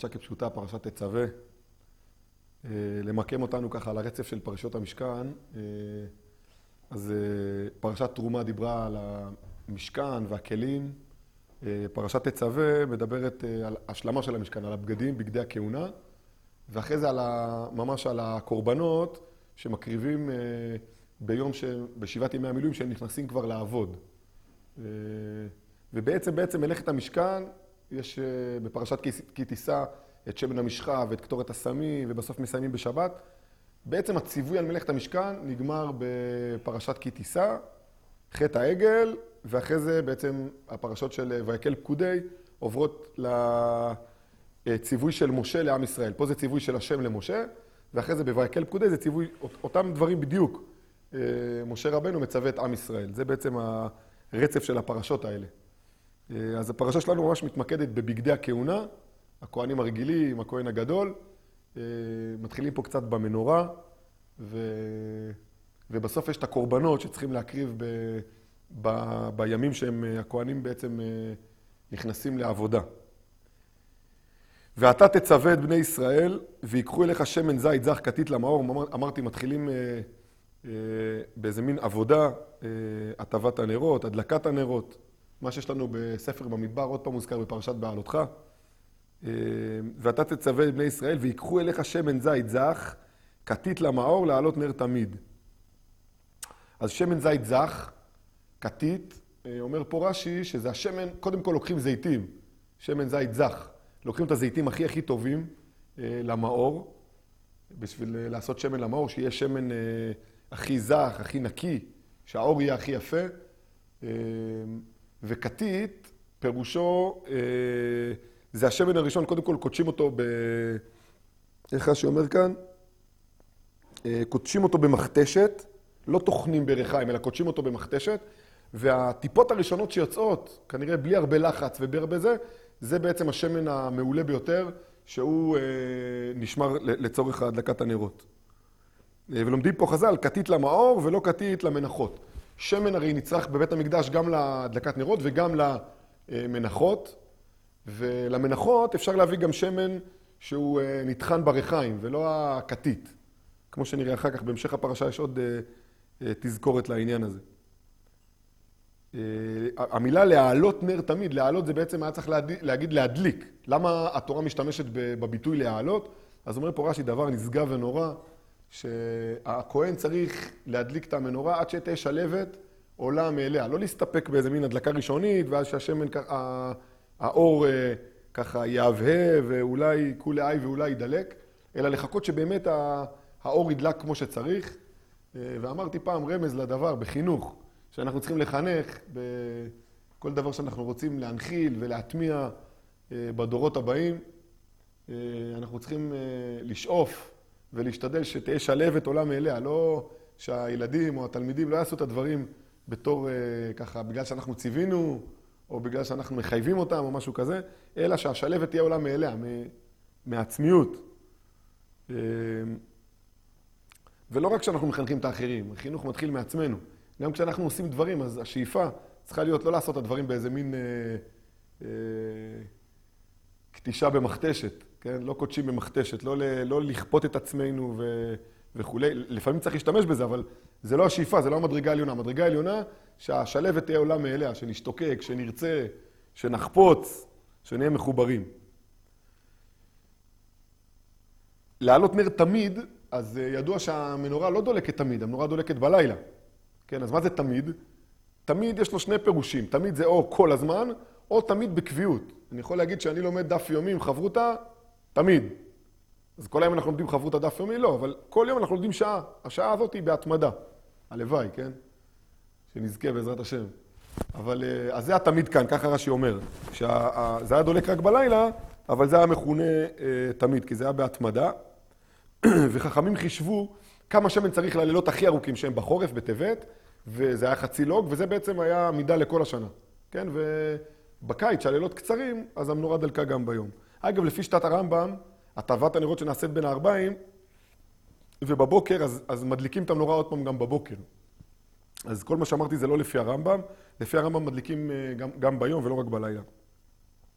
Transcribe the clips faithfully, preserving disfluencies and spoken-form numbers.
פרשה כפשוטה, פרשת תצווה, למקם אותנו ככה על הרצף של פרשות המשכן. אז פרשת תרומה דיברה על המשכן והכלים. פרשת תצווה מדברת על השלמה של המשכן, על הבגדים, בגדי הכהונה, ואחרי זה על ה, ממש על הקורבנות שמקריבים ביום ש, בשבעת ימי המילואים שהם נכנסים כבר לעבוד. ובעצם בעצם מלאכת המשכן, יש בפרשת כי תישא את שמן המשחה ואת קטורת הסמים, ובסוף מסיימים בשבת. בעצם הציווי על מלאכת המשכן נגמר בפרשת כי תישא, חטא העגל, ואחרי זה בעצם הפרשות של ויקל פקודי עוברות לציווי של משה לעם ישראל. פה זה ציווי של השם למשה, ואחרי זה בויקל פקודי זה ציווי, אותם דברים בדיוק. משה רבנו מצווה את עם ישראל. זה בעצם הרצף של הפרשות האלה. אז הפרשה שלנו ממש מתמקדת בבגדי הכהונה, הכהנים הרגילים, הכהן הגדול. מתחילים פה קצת במנורה, ו... ובסוף יש את הקורבנות שצריכים להקריב ב... ב... בימים שהם, הכהנים בעצם נכנסים לעבודה. ואתה תצווה את בני ישראל, ויקחו אליך שמן זית זך כתית למאור. אמרתי, מתחילים באיזה מין עבודה, הטבת הנרות, הדלקת הנרות. מה שיש לנו בספר במדבר, עוד פעם מוזכר בפרשת בעלותך. ואתה תצווה את בני ישראל, ויקחו אליך שמן זית זך, כתית למאור, לעלות נר תמיד. אז שמן זית זך, כתית, אומר פה רש"י, שזה השמן, קודם כל לוקחים זיתים, שמן זית זך. לוקחים את הזיתים הכי הכי טובים למאור, בשביל לעשות שמן למאור, שיהיה שמן הכי זך, הכי נקי, שהאור יהיה הכי יפה. וכתית, פירושו, זה השמן הראשון, קודם כל קודשים אותו ב... איך שאומר כאן? קודשים אותו במכתשת, לא תוכנים ברחיים, אלא קודשים אותו במכתשת, והטיפות הראשונות שיוצאות, כנראה בלי הרבה לחץ ובלי הרבה זה, זה בעצם השמן המעולה ביותר, שהוא נשמר לצורך הדלקת הנרות. ולומדים פה חז"ל, כתית למאור ולא כתית למנחות. שמן הרי נצרך בבית המקדש גם להדלקת נרות וגם למנחות, ולמנחות אפשר להביא גם שמן שהוא נטחן ברחיים, ולא הכתית. כמו שנראה אחר כך, בהמשך הפרשה יש עוד תזכורת לעניין הזה. המילה להעלות נר תמיד, להעלות זה בעצם היה צריך להגיד להדליק. למה התורה משתמשת בביטוי להעלות? אז אומר פה רש"י דבר נשגב ונורא, שהכהן צריך להדליק את המנורה עד שתהיה שלבת עולה מאליה. לא להסתפק באיזה מין הדלקה ראשונית, ואז שהשמן, האור ככה יהבהב, ואולי כולי עי ואולי ידלק, אלא לחכות שבאמת האור ידלק כמו שצריך. ואמרתי פעם רמז לדבר בחינוך, שאנחנו צריכים לחנך בכל דבר שאנחנו רוצים להנחיל ולהטמיע בדורות הבאים. אנחנו צריכים לשאוף ולהשתדל שתהיה שלבת עולה מאליה, לא שהילדים או התלמידים לא יעשו את הדברים בתור ככה, בגלל שאנחנו ציווינו, או בגלל שאנחנו מחייבים אותם או משהו כזה, אלא שהשלבת תהיה עולה מאליה, מעצמיות. ולא רק שאנחנו מחנכים את האחרים, החינוך מתחיל מעצמנו. גם כשאנחנו עושים דברים, אז השאיפה צריכה להיות לא לעשות את הדברים באיזה מין אה, אה, קטישה במכתשת, כן? לא קודשים במכתשת, לא, לא לכפות את עצמנו ו, וכו'. לפעמים צריך להשתמש בזה, אבל זה לא השאיפה, זה לא המדרגה העליונה. המדרגה העליונה שהשלבת תהיה עולה מאליה, שנשתוקק, שנרצה, שנחפוץ, שנהיה מחוברים. לעלות נר תמיד, אז ידוע שהמנורה לא דולקת תמיד, המנורה דולקת בלילה. כן, אז מה זה תמיד? תמיד יש לו שני פירושים. תמיד זה או כל הזמן, או תמיד בקביעות. אני יכול להגיד שאני לומד דף יומי עם חברותה, תמיד. אז כל היום אנחנו לומדים חברותה דף יומי? לא, אבל כל יום אנחנו לומדים שעה. השעה הזאת היא בהתמדה. הלוואי, כן? שנזכה בעזרת השם. אבל, אז זה התמיד כאן, ככה רש"י אומר. שזה היה דולק רק בלילה, אבל זה היה מכונה תמיד, כי זה היה בהתמדה. וחכמים חישבו כמה שמן צריך ללילות הכי ארוכים שהם בחורף, בטבת, וזה היה חצי לוג, וזה בעצם היה מידה לכל השנה. כן? ובקיץ, שהלילות קצרים, אז המנורה דלקה גם ביום. אגב, לפי שיטת הרמב"ם, הטבת הנרות שנעשית בין הארבעים, ובבוקר, אז, אז מדליקים את המנורה עוד פעם גם בבוקר. אז כל מה שאמרתי זה לא לפי הרמב"ם, לפי הרמב"ם מדליקים גם, גם ביום ולא רק בלילה.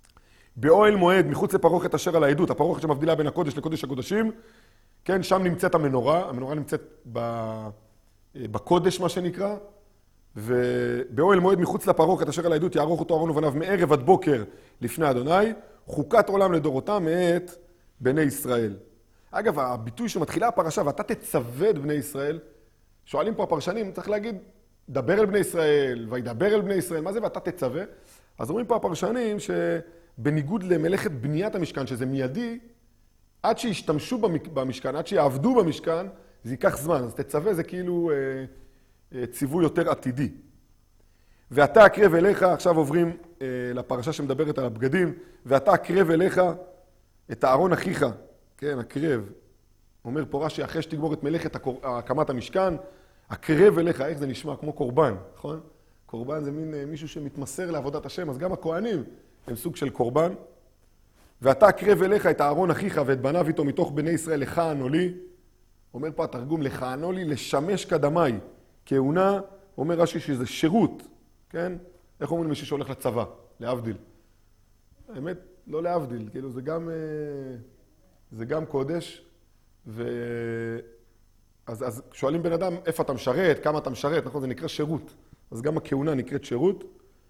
באוהל מועד, מחוץ לפרוכת אשר על העדות, הפרוכת שמבדילה בין הקודש לקודש הקודשים, כן, שם נמצאת המנורה, המנורה נמצאת בקודש, מה שנקרא, ובאוהל מועד מחוץ לפרוכת אשר על העדות יערוך אותו אהרון ובניו מערב עד בוקר לפני אדוני, חוקת עולם לדורותם מאת בני ישראל. אגב, הביטוי שמתחילה הפרשה, ואתה תצווה את בני ישראל, שואלים פה הפרשנים, צריך להגיד, דבר אל בני ישראל, וידבר אל בני ישראל, מה זה ואתה תצווה? אז אומרים פה הפרשנים שבניגוד למלאכת בניית המשכן, שזה מיידי, עד שישתמשו במשכן, עד שיעבדו במשכן, זה ייקח זמן. אז תצווה זה כאילו אה, אה, ציווי יותר עתידי. ואתה הקרב אליך, עכשיו עוברים אה, לפרשה שמדברת על הבגדים, ואתה הקרב אליך את הארון אחיך, כן, הקרב. אומר פה רש"י, אחרי שתגמור את מלאכת הקור... הקמת המשכן, הקרב אליך, איך זה נשמע? כמו קורבן, נכון? קורבן זה מין מישהו שמתמסר לעבודת השם, אז גם הכהנים הם סוג של קורבן. ואתה הקרב אליך את הארון אחיך ואת בניו איתו מתוך בני ישראל לכהנו לי. אומר פה התרגום, לכהנו לי, לשמש קדמי. כהונה, אומר רש"י שזה שירות, כן? איך אומרים מישהו שהולך לצבא? להבדיל. האמת, לא להבדיל, כאילו זה גם, זה גם קודש. ו... אז, אז שואלים בן אדם, איפה אתה משרת, כמה אתה משרת, נכון? זה נקרא שירות. אז גם הכהונה נקראת שירות.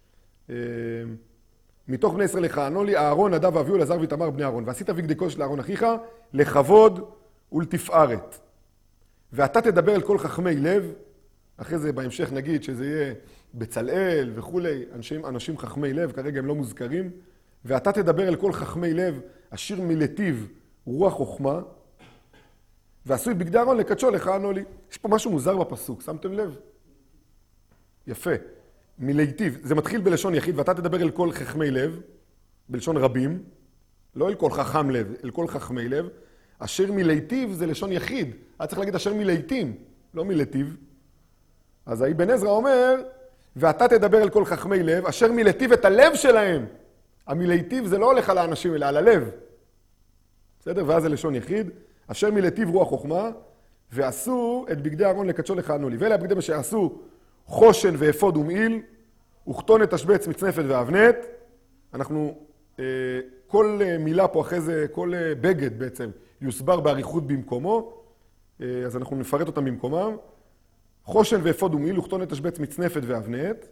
מתוך בני ישראל לכהנו לי, אהרון, נדב ואביהו, אלעזר ואיתמר בני אהרון. ועשית בגדי קודש לאהרון אחיך, לכבוד ולתפארת. ואתה תדבר אל כל חכמי לב, אחרי זה בהמשך נגיד שזה יהיה בצלאל וכולי, אנשים, אנשים חכמי לב, כרגע הם לא מוזכרים. ואתה תדבר אל כל חכמי לב, אשיר מלטיב רוח חוכמה, ועשו את בגדי אהרון לקדשו לכהנו לי. יש פה משהו מוזר בפסוק, שמתם לב? יפה. מלהיטיב, זה מתחיל בלשון יחיד, ואתה תדבר אל כל חכמי לב, בלשון רבים, לא אל כל חכם לב, אל כל חכמי לב. אשר מלהיטיב זה לשון יחיד, היה צריך להגיד אשר מלהיטים, לא מלהיטיב. אז האבן עזרא אומר, ואתה תדבר אל כל חכמי לב, אשר מלהיטיב את הלב שלהם. המלהיטיב זה לא הולך על האנשים, אלא על הלב. בסדר? ואז זה לשון יחיד. אשר מלהיטיב רוח חוכמה, ועשו את בגדי אהרון לקדשו לכהנו לי. ואלה הבגדים אשר עשו חושן ואפוד ומעיל, וכתונת תשבץ מצנפת ואבנת. אנחנו, כל מילה פה אחרי זה, כל בגד בעצם, יוסבר באריכות במקומו, אז אנחנו נפרט אותם במקומם. חושן ואפוד ומעיל, וכתונת תשבץ מצנפת ואבנת.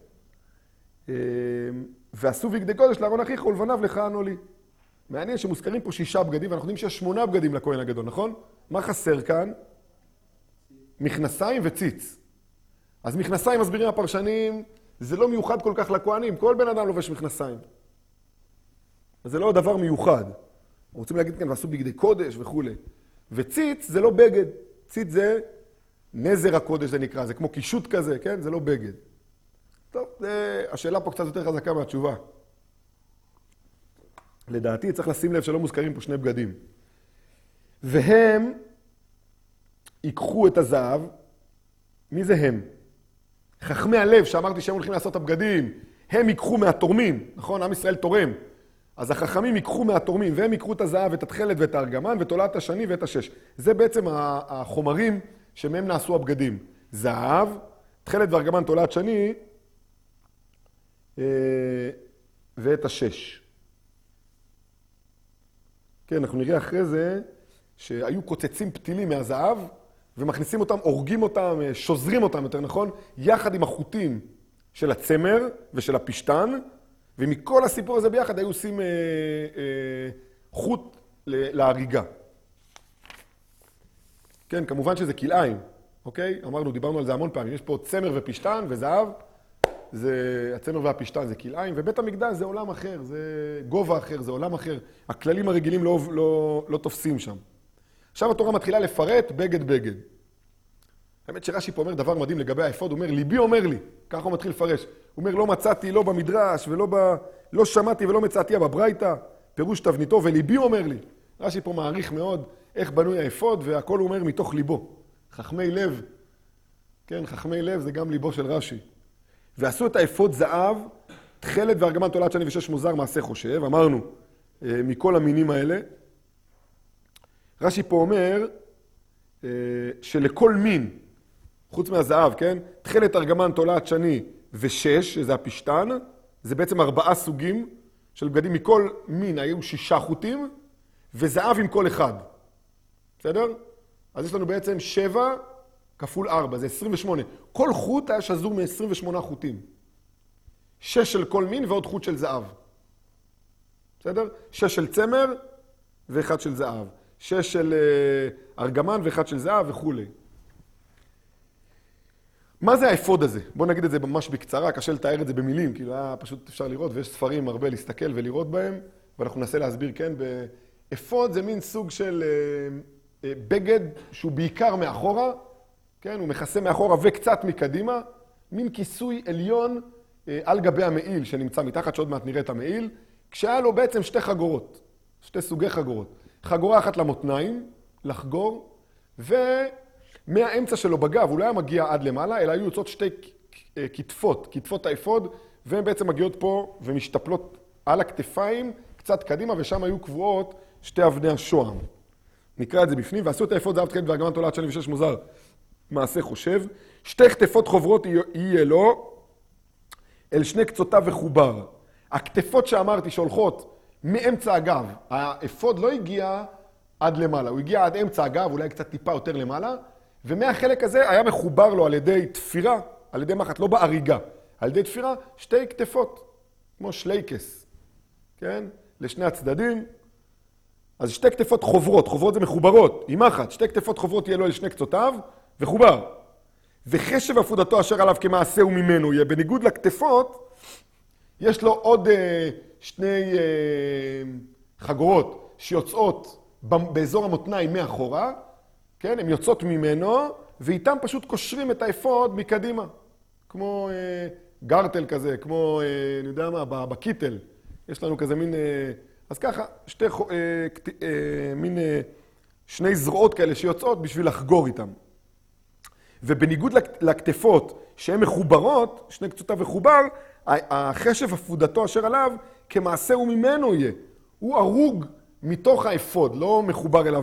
ועשו בגדי קודש לאהרון אחיך ולבניו לכהנו לי. מעניין שמוזכרים פה שישה בגדים, ואנחנו יודעים שיש שמונה בגדים לכהן הגדול, נכון? מה חסר כאן? מכנסיים וציץ. אז מכנסיים, מסבירים הפרשנים, זה לא מיוחד כל כך לכהנים, כל בן אדם לובש מכנסיים. אז זה לא דבר מיוחד. רוצים להגיד כאן, ועשו בגדי קודש וכו'. וציץ זה לא בגד. ציץ זה נזר הקודש, זה נקרא, זה כמו קישוט כזה, כן? זה לא בגד. טוב, זה... השאלה פה קצת יותר חזקה מהתשובה. לדעתי צריך לשים לב שלא מוזכרים פה שני בגדים. והם ייקחו את הזהב. מי זה הם? חכמי הלב, שאמרתי שהם הולכים לעשות את הבגדים, הם ייקחו מהתורמים, נכון? עם ישראל תורם. אז החכמים ייקחו מהתורמים, והם ייקחו את הזהב, את התכלת ואת הארגמן, ותולעת השני ואת השש. זה בעצם החומרים שמהם נעשו הבגדים. זהב, תכלת וארגמן, תולעת שני, ואת השש. כן, אנחנו נראה אחרי זה שהיו קוצצים פתילים מהזהב, ומכניסים אותם, הורגים אותם, שוזרים אותם, יותר נכון, יחד עם החוטים של הצמר ושל הפשטן, ומכל הסיפור הזה ביחד היו עושים אה, אה, חוט להריגה. כן, כמובן שזה כלאיים, אוקיי? אמרנו, דיברנו על זה המון פעמים. יש פה צמר ופשטן וזהב, זה, הצמר והפשטן זה כלאיים, ובית המקדש זה עולם אחר, זה גובה אחר, זה עולם אחר. הכללים הרגילים לא, לא, לא תופסים שם. עכשיו התורה מתחילה לפרט בגד בגד. האמת שרש"י פה אומר דבר מדהים לגבי האפוד, הוא אומר, ליבי אומר לי, ככה הוא מתחיל לפרש. הוא אומר, לא מצאתי לא במדרש, ולא ב... לא שמעתי ולא מצאתי בברייתא, פירוש תבניתו, וליבי אומר לי. רש"י פה מעריך מאוד איך בנוי האפוד, והכל הוא אומר מתוך ליבו. חכמי לב, כן, חכמי לב זה גם ליבו של רש"י. ועשו את האפוד זהב, תכלת וארגמן, תולעת שני ושש מוזר מעשה חושב, אמרנו, מכל המינים האלה. רש"י פה אומר שלכל מין, חוץ מהזהב, כן? תכלת ארגמן, תולעת שני ושש, שזה הפשטן, זה בעצם ארבעה סוגים של בגדים מכל מין היו שישה חוטים, וזהב עם כל אחד. בסדר? אז יש לנו בעצם שבע כפול ארבע, זה עשרים ושמונה. כל חוט היה שזור מ-עשרים ושמונה חוטים. שש של כל מין ועוד חוט של זהב. בסדר? שש של צמר ואחד של זהב. שש של uh, ארגמן ואחד של זהב וכו'. מה זה האפוד הזה? בואו נגיד את זה ממש בקצרה, קשה לתאר את זה במילים, כאילו היה פשוט אפשר לראות, ויש ספרים הרבה להסתכל ולראות בהם, ואנחנו ננסה להסביר, כן? אפוד זה מין סוג של uh, uh, בגד שהוא בעיקר מאחורה, כן? הוא מכסה מאחורה וקצת מקדימה, מין כיסוי עליון uh, על גבי המעיל שנמצא מתחת, שעוד מעט נראה את המעיל, כשהיה לו בעצם שתי חגורות, שתי סוגי חגורות. חגורה אחת למותניים, לחגור, ומהאמצע שלו בגב, הוא לא היה מגיע עד למעלה, אלא היו יוצאות שתי כתפות, כתפות האפוד, והן בעצם מגיעות פה ומשתפלות על הכתפיים, קצת קדימה, ושם היו קבועות שתי אבני השוהם. נקרא את זה בפנים, ועשו את האפוד זהב תכלת וארגמן תולעת שני ושש מוזר, מעשה חושב. שתי כתפות חוברות יהיה לו, אל שני קצותיו וחובר. הכתפות שאמרתי שהולכות מאמצע הגב, האפוד לא הגיע עד למעלה, הוא הגיע עד אמצע הגב, אולי קצת טיפה יותר למעלה, ומהחלק הזה היה מחובר לו על ידי תפירה, על ידי מחט, לא באריגה, על ידי תפירה, שתי כתפות, כמו שלייקס, כן? לשני הצדדים. אז שתי כתפות חוברות, חוברות זה מחוברות, עם מחט, שתי כתפות חוברות יהיה לו אל שני קצותיו, וחובר. וחשב עפודתו אשר עליו כמעשהו ממנו יהיה, בניגוד לכתפות, יש לו עוד uh, שני uh, חגורות שיוצאות באזור המותניים מאחורה, כן? הן יוצאות ממנו, ואיתם פשוט קושרים את האפוד מקדימה. כמו uh, גרטל כזה, כמו, uh, אני יודע מה, בקיטל. יש לנו כזה מין, uh, אז ככה, שתי, uh, uh, מין uh, שני זרועות כאלה שיוצאות בשביל לחגור איתם. ובניגוד לכתפות שהן מחוברות, שני קצותיו מחובר, החשב עפודתו אשר עליו כמעשהו ממנו יהיה. הוא הרוג מתוך האפוד, לא מחובר אליו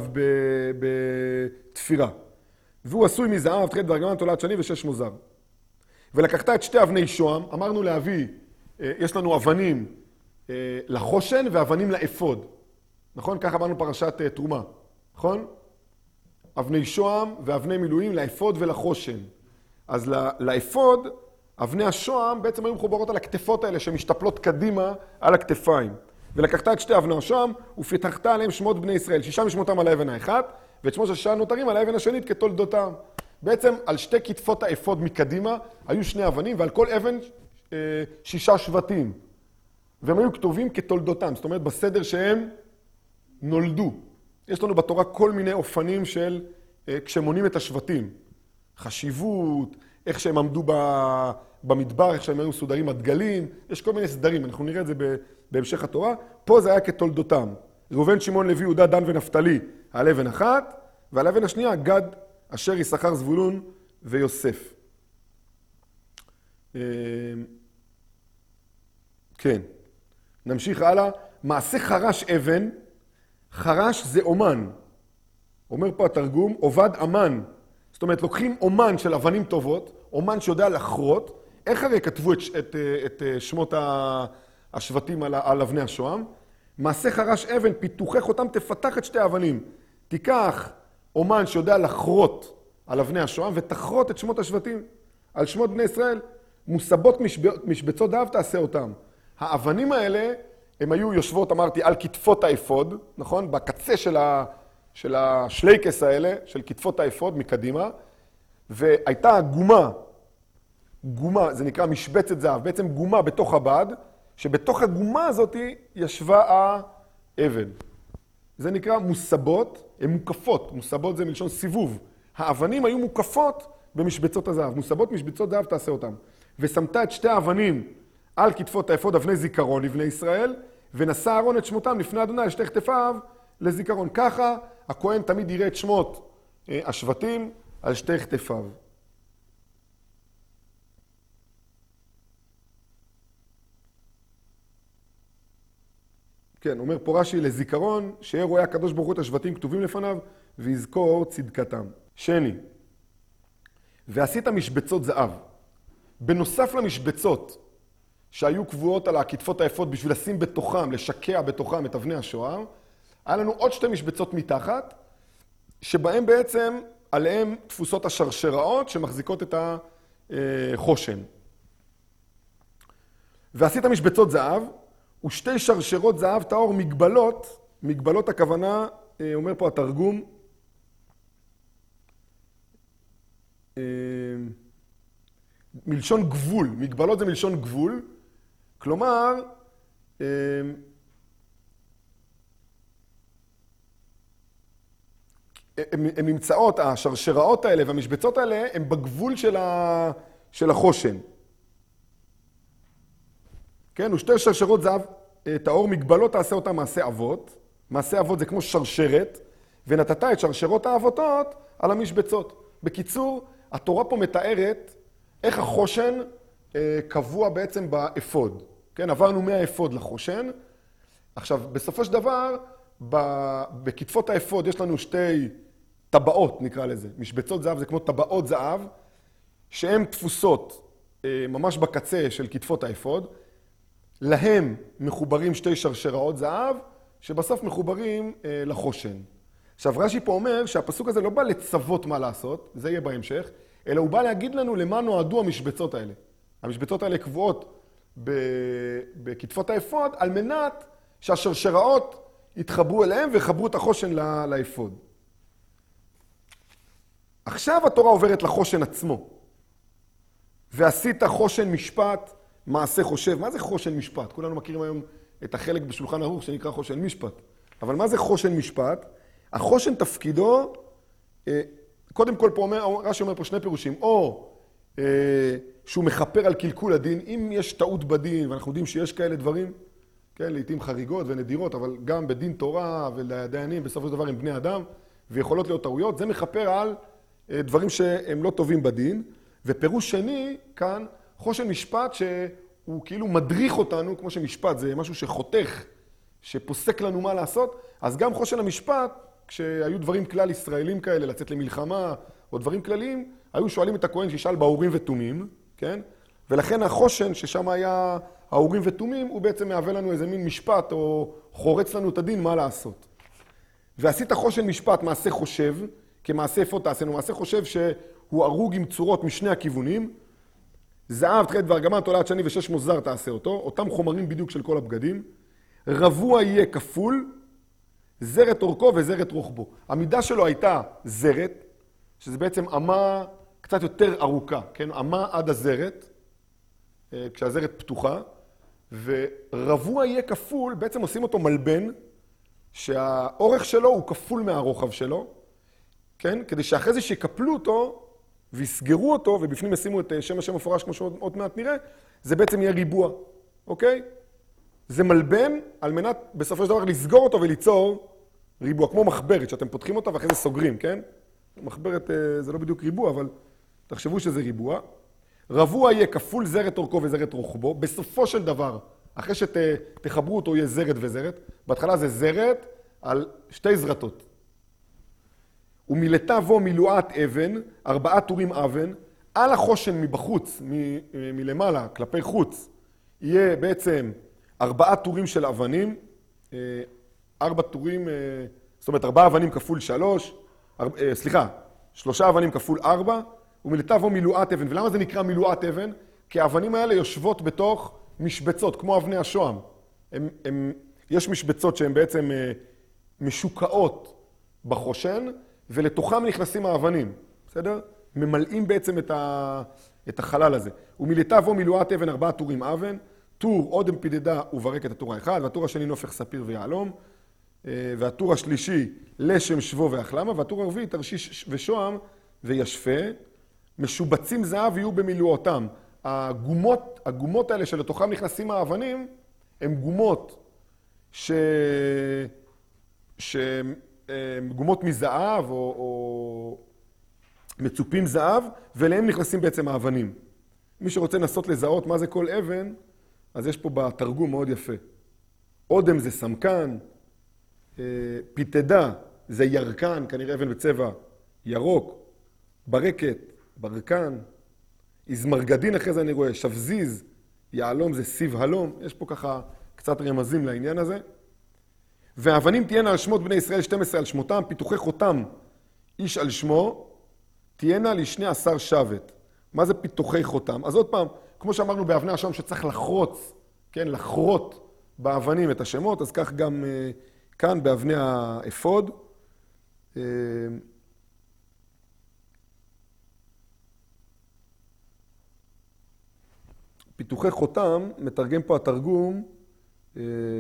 בתפירה. והוא עשוי מזהב, תכלת וארגמן תולעת שני ושש מוזר. ולקחת את שתי אבני שוהם, אמרנו להביא, יש לנו אבנים לחושן ואבנים לאפוד. נכון? ככה אמרנו פרשת תרומה. נכון? אבני שוהם ואבני מילואים לאפוד ולחושן. אז לאפוד, אבני השוהם בעצם היו מחוברות על הכתפות האלה שמשתפלות קדימה על הכתפיים. ולקחת את שתי אבני השוהם ופיתחת עליהם שמות בני ישראל. שישה משמותם על האבן האחת, ואת שמות שישה נותרים על האבן השנית כתולדותם. בעצם על שתי כתפות האפוד מקדימה היו שני אבנים, ועל כל אבן שישה שבטים. והם היו כתובים כתולדותם, זאת אומרת בסדר שהם נולדו. יש לנו בתורה כל מיני אופנים של כשמונים את השבטים. חשיבות, איך שהם עמדו במדבר, איך שהם היו מסודרים הדגלים, יש כל מיני סדרים, אנחנו נראה את זה בהמשך התורה. פה זה היה כתולדותם. ראובן, שמעון, לוי, יהודה, דן ונפתלי על אבן אחת, ועל אבן השנייה גד, אשר, יששכר, זבולון ויוסף. כן, נמשיך הלאה. מעשה חרש אבן, חרש זה אומן. אומר פה התרגום, עובד אמן. זאת אומרת, לוקחים אומן של אבנים טובות, אומן שיודע לחרות. איך הרי כתבו את, את, את שמות השבטים על, על אבני השוהם? מעשה חרש אבן, פיתוחך אותם, תפתח את שתי האבנים. תיקח אומן שיודע לחרות על אבני השוהם, ותחרות את שמות השבטים על שמות בני ישראל. מוסבות משב, משבצות דאב תעשה אותם. האבנים האלה, הם היו יושבות, אמרתי, על כתפות האפוד, נכון? בקצה של, ה, של השלייקס האלה, של כתפות האפוד מקדימה, והייתה גומה, גומה, זה נקרא משבצת זהב, בעצם גומה בתוך הבד, שבתוך הגומה הזאת ישבה האבן. זה נקרא מוסבות, הן מוקפות, מוסבות זה מלשון סיבוב. האבנים היו מוקפות במשבצות הזהב, מוסבות משבצות זהב תעשה אותם. ושמת את שתי האבנים על כתפות האפוד, אבני זיכרון לבני ישראל, ונשא אהרון את שמותם לפני אדוני, שתי כתפיו לזיכרון. ככה הכהן תמיד יראה את שמות השבטים על שתי כתפיו. כן, אומר פה רש"י לזיכרון, שיהיה רואה הקדוש ברוך הוא את השבטים כתובים לפניו, ויזכור צדקתם. שני, ועשית משבצות זהב. בנוסף למשבצות שהיו קבועות על הכתפות האפוד בשביל לשים בתוכם, לשקע בתוכם את אבני השוער. היה לנו עוד שתי משבצות מתחת, שבהם בעצם עליהם תפוסות השרשראות שמחזיקות את החושן. ועשית משבצות זהב, ושתי שרשרות זהב טהור מגבלות, מגבלות הכוונה, אומר פה התרגום, מלשון גבול, מגבלות זה מלשון גבול, כלומר, הם, הם נמצאות, השרשראות האלה והמשבצות האלה, הם בגבול של, ה, של החושן. כן, ושתי שרשרות זהב טהור מגבלות תעשה אותה מעשה אבות. מעשה אבות זה כמו שרשרת, ונתת את שרשרות האבותות על המשבצות. בקיצור, התורה פה מתארת איך החושן אה, קבוע בעצם באפוד. כן, עברנו מהאפוד לחושן. עכשיו, בסופו של דבר, ב, בכתפות האפוד יש לנו שתי טבעות, נקרא לזה. משבצות זהב זה כמו טבעות זהב, שהן תפוסות אה, ממש בקצה של כתפות האפוד. להם מחוברים שתי שרשראות זהב, שבסוף מחוברים אה, לחושן. עכשיו, רש"י פה אומר שהפסוק הזה לא בא לצוות מה לעשות, זה יהיה בהמשך, אלא הוא בא להגיד לנו למה נועדו המשבצות האלה. המשבצות האלה קבועות בכתפות האפוד, על מנת שהשרשראות יתחברו אליהם ויחברו את החושן לאפוד. עכשיו התורה עוברת לחושן עצמו. ועשית חושן משפט, מעשה חושב. מה זה חושן משפט? כולנו מכירים היום את החלק בשולחן ערוך שנקרא חושן משפט. אבל מה זה חושן משפט? החושן תפקידו, קודם כל פה אומר, רש"י אומר פה שני פירושים, או שהוא מחפר על קלקול הדין, אם יש טעות בדין, ואנחנו יודעים שיש כאלה דברים, כן, לעתים חריגות ונדירות, אבל גם בדין תורה ולדיינים, בסופו של דבר הם בני אדם, ויכולות להיות טעויות, זה מחפר על דברים שהם לא טובים בדין, ופירוש שני, כאן, חושן משפט שהוא כאילו מדריך אותנו, כמו שמשפט זה משהו שחותך, שפוסק לנו מה לעשות, אז גם חושן המשפט, כשהיו דברים כלל ישראלים כאלה, לצאת למלחמה, או דברים כלליים, היו שואלים את הכהן שישאל באורים ותומים, כן? ולכן החושן, ששם היה האורים ותומים, הוא בעצם מהווה לנו איזה מין משפט, או חורץ לנו את הדין מה לעשות. ועשית חושן משפט, מעשה חושב, כמעשה אפוד תעשינו, מעשה חושב שהוא ארוג עם צורות משני הכיוונים, זהב, תחילת וארגמן, תולעת שני ושש מוזר תעשה אותו, אותם חומרים בדיוק של כל הבגדים, רבוע יהיה כפול, זרת אורכו וזרת רוחבו. המידה שלו הייתה זרת, שזה בעצם אמה קצת יותר ארוכה, כן? אמה עד הזרת, כשהזרת פתוחה, ורבוע יהיה כפול, בעצם עושים אותו מלבן, שהאורך שלו הוא כפול מהרוחב שלו, כן? כדי שאחרי זה שיקפלו אותו, ויסגרו אותו, ובפנים ישימו את שם השם מפורש, כמו שעוד מעט נראה, זה בעצם יהיה ריבוע, אוקיי? זה מלבן על מנת בסופו של דבר לסגור אותו וליצור ריבוע, כמו מחברת, שאתם פותחים אותה ואחרי זה סוגרים, כן? מחברת זה לא בדיוק ריבוע, אבל תחשבו שזה ריבוע. רבוע יהיה כפול זרת אורכו וזרת רוחבו, בסופו של דבר, אחרי שתחברו אותו יהיה זרת וזרת, בהתחלה זה זרת על שתי זרתות. ומילתה בו מילואת אבן, ארבעה טורים אבן, על החושן מבחוץ, מ- מלמעלה, כלפי חוץ, יהיה בעצם ארבעה טורים של אבנים, ארבע טורים, זאת אומרת, ארבעה אבנים כפול שלוש, ארבע, סליחה, שלושה אבנים כפול ארבע, ומילתה בו מילואת אבן. ולמה זה נקרא מילואת אבן? כי האבנים האלה יושבות בתוך משבצות, כמו אבני השוהם. הם, הם, יש משבצות שהן בעצם משוקעות בחושן, ולתוכם נכנסים האבנים, בסדר? ממלאים בעצם את, ה, את החלל הזה. ומילתה בו מילואת אבן ארבעה טורים אבן, טור אודם פידדה וברק את הטור האחד, והטור השני נופך ספיר ויעלום, והטור השלישי לשם שבו והחלמה, והטור הרביעי תרשיש ושוהם וישפה, משובצים זהב יהיו במילואותם. הגומות, הגומות האלה שלתוכם נכנסים האבנים, הן גומות ש... שהן גומות מזהב או, או מצופים זהב, ואליהם נכנסים בעצם האבנים. מי שרוצה לנסות לזהות מה זה כל אבן, אז יש פה בתרגום מאוד יפה. אודם זה סמכן, פיתדה זה ירקן, כנראה אבן בצבע ירוק, ברקת, ברקן, איזמרגדין אחרי זה אני רואה, שבזיז, יעלום זה סיב הלום, יש פה ככה קצת רמזים לעניין הזה. והאבנים תהיינה על שמות בני ישראל שתים עשרה על שמותם, פיתוחי חותם איש על שמו, תהיינה לשני עשר שבט. מה זה פיתוחי חותם? אז עוד פעם, כמו שאמרנו באבני השם שצריך לחרוץ, כן, לחרות באבנים את השמות, אז כך גם uh, כאן באבני האפוד. Uh, פיתוחי חותם, מתרגם פה התרגום, uh,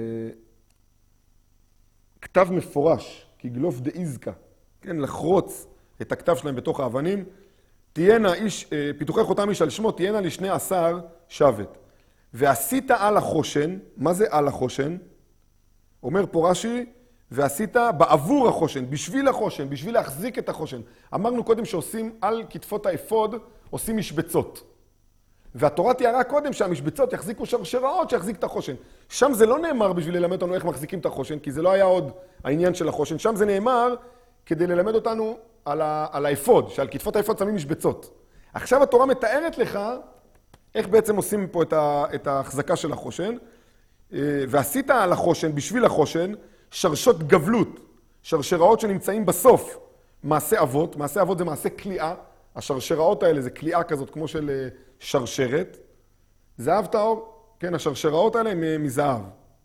כתב מפורש, כגלוף דאיזקה, כן, לחרוץ את הכתב שלהם בתוך האבנים. תהיינה איש, פיתוחי חותם איש על שמו, תהיינה לשני עשר שבט. ועשית על החושן, מה זה על החושן? אומר פה רש"י, ועשית בעבור החושן, בשביל החושן, בשביל להחזיק את החושן. אמרנו קודם שעושים על כתפות האפוד, עושים משבצות. והתורה תיארה קודם שהמשבצות יחזיקו שרשראות שיחזיק את החושן. שם זה לא נאמר בשביל ללמד אותנו איך מחזיקים את החושן, כי זה לא היה עוד העניין של החושן. שם זה נאמר כדי ללמד אותנו על, ה, על האפוד, שעל כתפות האפוד שמים משבצות. עכשיו התורה מתארת לך איך בעצם עושים פה את, ה, את ההחזקה של החושן. ועשית על החושן, בשביל החושן, שרשות גבלות, שרשראות שנמצאים בסוף מעשה אבות. מעשה אבות זה מעשה כליאה. השרשראות האלה זה כליאה כזאת כמו של שרשרת. זהב טהור, כן, השרשראות האלה הן מזהב.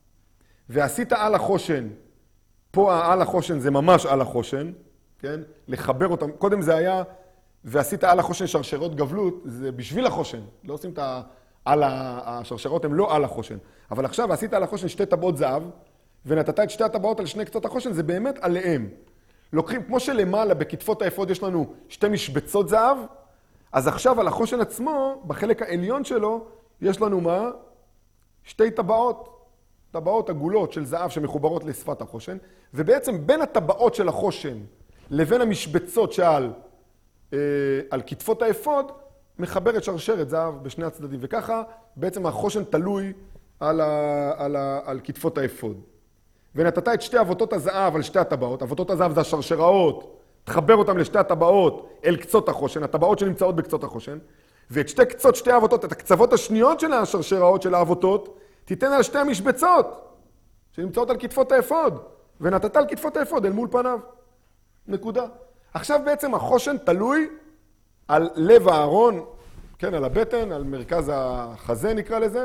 ועשית על החושן, פה העל החושן זה ממש על החושן, כן, לחבר אותם. קודם זה היה, ועשית על החושן שרשרות גבלות, זה בשביל החושן. לא עושים את העל, השרשרות הן לא על החושן. אבל עכשיו עשית על החושן שתי טבעות זהב, ונתת את שתי הטבעות על שני קצות החושן, זה באמת עליהם. לוקחים, כמו שלמעלה בכתפות האפוד יש לנו שתי משבצות זהב, אז עכשיו על החושן עצמו, בחלק העליון שלו, יש לנו מה? שתי טבעות, טבעות עגולות של זהב שמחוברות לשפת החושן, ובעצם בין הטבעות של החושן לבין המשבצות שעל אה, על כתפות האפוד, מחברת שרשרת זהב בשני הצדדים, וככה בעצם החושן תלוי על, ה, על, ה, על כתפות האפוד. ונתת את שתי אבותות הזהב על שתי הטבעות, אבותות הזהב זה השרשראות, תחבר אותם לשתי הטבעות אל קצות החושן, הטבעות שנמצאות בקצות החושן, ואת שתי קצות שתי האבותות, את הקצוות השניות של השרשראות של האבותות, תיתן על שתי המשבצות שנמצאות על כתפות האפוד, ונתת על כתפות האפוד אל מול פניו. נקודה. עכשיו בעצם החושן תלוי על לב הארון, כן, על הבטן, על מרכז החזה נקרא לזה,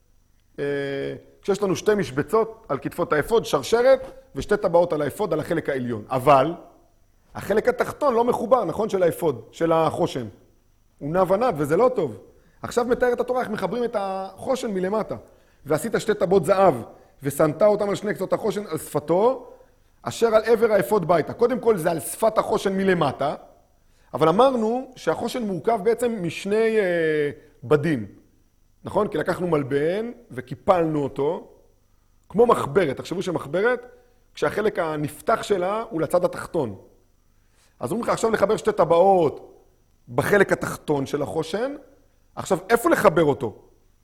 כשיש לנו שתי משבצות על כתפות האפוד, שרשרת, ושתי טבעות על האפוד, על החלק העליון. אבל החלק התחתון לא מחובר, נכון, של האפוד, של החושן. הוא נע ונד, וזה לא טוב. עכשיו מתארת התורה איך מחברים את החושן מלמטה. ועשית שתי טבעות זהב, ושמת אותם על שני קצות החושן על שפתו, אשר על עבר האפוד ביתה. קודם כל זה על שפת החושן מלמטה, אבל אמרנו שהחושן מורכב בעצם משני אה, בדים. נכון? כי לקחנו מלבן וקיפלנו אותו, כמו מחברת. תחשבו שמחברת, כשהחלק הנפתח שלה הוא לצד התחתון. אז אומרים לך עכשיו לחבר שתי טבעות בחלק התחתון של החושן. עכשיו, איפה לחבר אותו?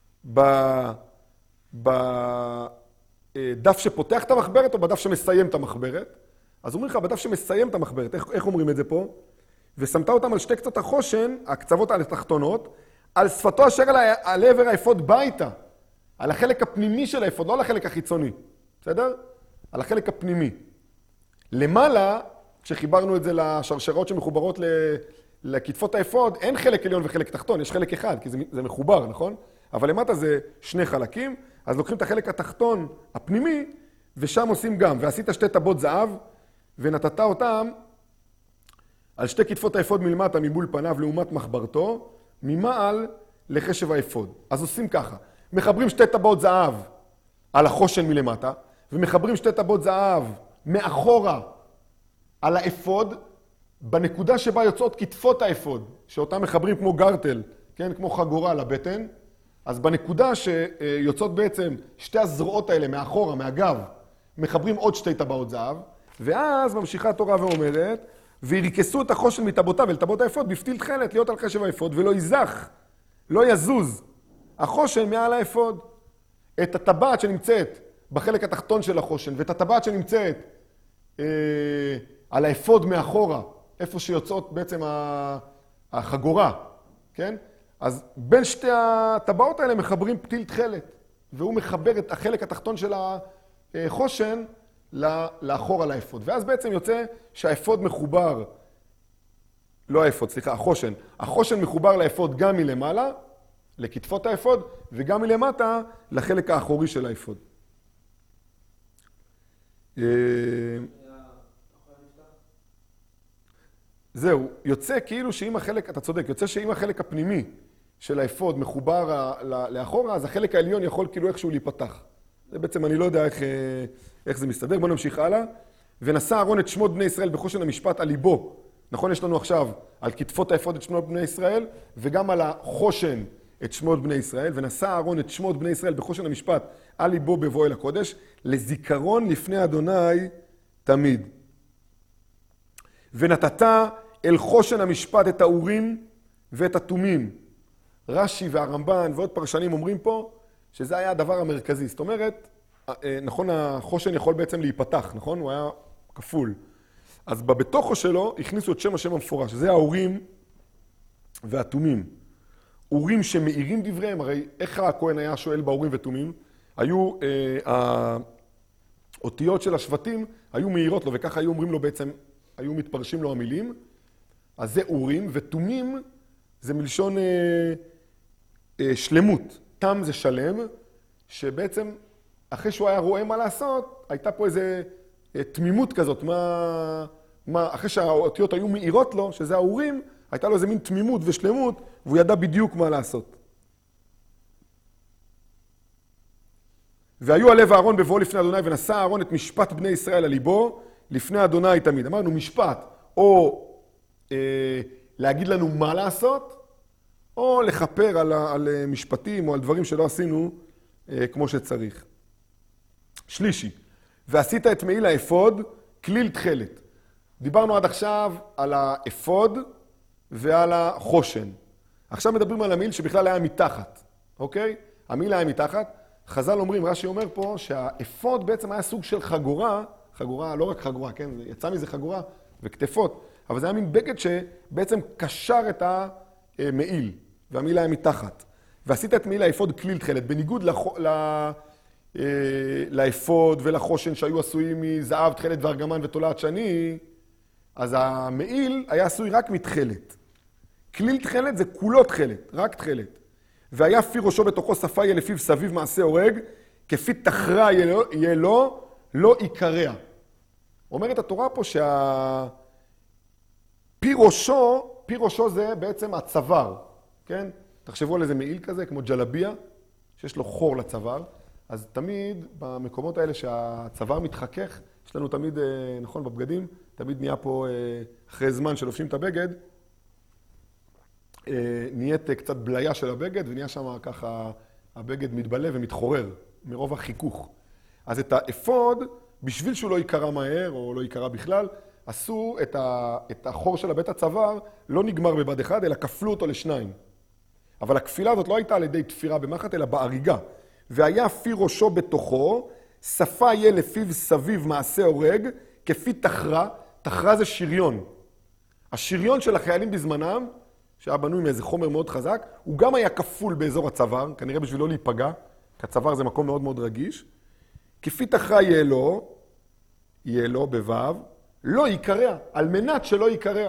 בדף שפותח את המחברת או בדף שמסיים את המחברת? אז אומרים לך, בדף שמסיים את המחברת, איך, איך אומרים את זה פה? ושמת אותם על שתי קצות החושן, הקצוות על התחתונות, על שפתו אשר על, על עבר האפוד ביתה, על החלק הפנימי של האפוד, לא על החלק החיצוני, בסדר? על החלק הפנימי. למעלה, כשחיברנו את זה לשרשרות שמחוברות לכתפות האפוד, אין חלק עליון וחלק תחתון, יש חלק אחד, כי זה, זה מחובר, נכון? אבל למטה זה שני חלקים, אז לוקחים את החלק התחתון הפנימי, ושם עושים גם, ועשית שתי טבעות זהב, ונתת אותם על שתי כתפות האפוד מלמטה מבול פניו לעומת מחברתו, ממעל לחשב האפוד. אז עושים ככה, מחברים שתי טבעות זהב על החושן מלמטה, ומחברים שתי טבעות זהב מאחורה על האפוד, בנקודה שבה יוצאות כתפות האפוד, שאותם מחברים כמו גרטל, כן, כמו חגורה לבטן, אז בנקודה שיוצאות בעצם שתי הזרועות האלה מאחורה, מהגב, מחברים עוד שתי טבעות זהב, ואז ממשיכה התורה ואומרת, וירקסו את החושן מטבעותיו אל טבעות האפוד, בפתיל תכלת להיות על חשב האפוד, ולא יזח, לא יזוז החושן מעל האפוד. את הטבעת שנמצאת בחלק התחתון של החושן, ואת הטבעת שנמצאת אה, על האפוד מאחורה, איפה שיוצאות בעצם החגורה, כן? אז בין שתי הטבעות האלה מחברים פתיל תכלת, והוא מחבר את החלק התחתון של החושן לאחור על האפוד. ואז בעצם יוצא שהאפוד מחובר, לא האפוד, סליחה, החושן. החושן מחובר לאפוד גם מלמעלה, לכתפות האפוד, וגם מלמטה לחלק האחורי של האפוד. זהו, יוצא כאילו שאם החלק, אתה צודק, יוצא שאם החלק הפנימי של האפוד מחובר לאחורה, אז החלק העליון יכול כאילו איכשהו להיפתח. זה בעצם, אני לא יודע איך, איך זה מסתדר. בואו נמשיך הלאה. ונשא אהרון את שמות בני ישראל בחושן המשפט על ליבו. נכון, יש לנו עכשיו על כתפות האפוד את שמות בני ישראל, וגם על החושן את שמות בני ישראל. ונשא אהרון את שמות בני ישראל בחושן המשפט על ליבו בבוא אל הקודש, לזיכרון לפני אדוני תמיד. ונתת אל חושן המשפט את האורים ואת התומים. רש"י והרמב"ן ועוד פרשנים אומרים פה שזה היה הדבר המרכזי. זאת אומרת, נכון, החושן יכול בעצם להיפתח, נכון? הוא היה כפול. אז בתוכו שלו הכניסו את שם השם המפורש, שזה האורים והתומים. אורים שמאירים דבריהם, הרי איך הכהן היה שואל באורים ותומים? היו, אה, האותיות של השבטים היו מאירות לו, וככה היו אומרים לו בעצם, היו מתפרשים לו המילים. אז זה אורים, ותומים זה מלשון אה, אה, שלמות. תם זה שלם, שבעצם אחרי שהוא היה רואה מה לעשות, הייתה פה איזו אה, תמימות כזאת. מה, מה, אחרי שהאותיות היו מאירות לו, שזה האורים, הייתה לו איזה מין תמימות ושלמות, והוא ידע בדיוק מה לעשות. והיו הלב אהרון בבואו לפני אדוני, ונשא אהרון את משפט בני ישראל על ליבו, לפני אדוני תמיד. אמרנו משפט, או אה, להגיד לנו מה לעשות, או לחפר על, על משפטים או על דברים שלא עשינו אה, כמו שצריך. שלישי, ועשית את מעיל האפוד כליל תכלת. דיברנו עד עכשיו על האפוד ועל החושן. עכשיו מדברים על המעיל שבכלל היה מתחת, אוקיי? המעיל היה מתחת. חז"ל אומרים, רש"י אומר פה, שהאפוד בעצם היה סוג של חגורה, חגורה, לא רק חגורה, כן? יצא מזה חגורה וכתפות, אבל זה היה מין בגד שבעצם קשר את המעיל, והמעיל היה מתחת. ועשית את מעיל האפוד כליל תכלת, בניגוד לח... ל... לאפוד ולחושן שהיו עשויים מזהב, תכלת וארגמן ותולעת שני, אז המעיל היה עשוי רק מתכלת. כליל תכלת זה כולו תכלת, רק תכלת. והיה פי ראשו בתוכו שפה יהיה לפיו סביב מעשה הורג, כפי תחרה יהיה לו, לא יקרע. אומרת התורה פה שה... פי ראשו, פי ראשו זה בעצם הצוואר, כן? תחשבו על איזה מעיל כזה, כמו ג'לביה, שיש לו חור לצוואר. אז תמיד במקומות האלה שהצוואר מתחכך, יש לנו תמיד, נכון, בבגדים, תמיד נהיה פה, אחרי זמן שלובשים את הבגד, נהיית קצת בליה של הבגד, ונהיה שם ככה, הבגד מתבלה ומתחורר, מרוב החיכוך. אז את האפוד, בשביל שהוא לא יקרא מהר, או לא יקרא בכלל, עשו את, ה, את החור של הבית הצוואר, לא נגמר בבד אחד, אלא כפלו אותו לשניים. אבל הכפילה הזאת לא הייתה על ידי תפירה במחט, אלא באריגה. והיה פי ראשו בתוכו, שפה יהיה לפיו סביב מעשה הורג, כפי תחרה, תחרה זה שריון. השריון של החיילים בזמנם, שהיה בנוי מאיזה חומר מאוד חזק, הוא גם היה כפול באזור הצוואר, כנראה בשביל לא להיפגע, כי הצוואר זה מקום מאוד מאוד רגיש. כפי תחרה יהיה לו, יהיה לו בוו, לא יקרע, על מנת שלא יקרע.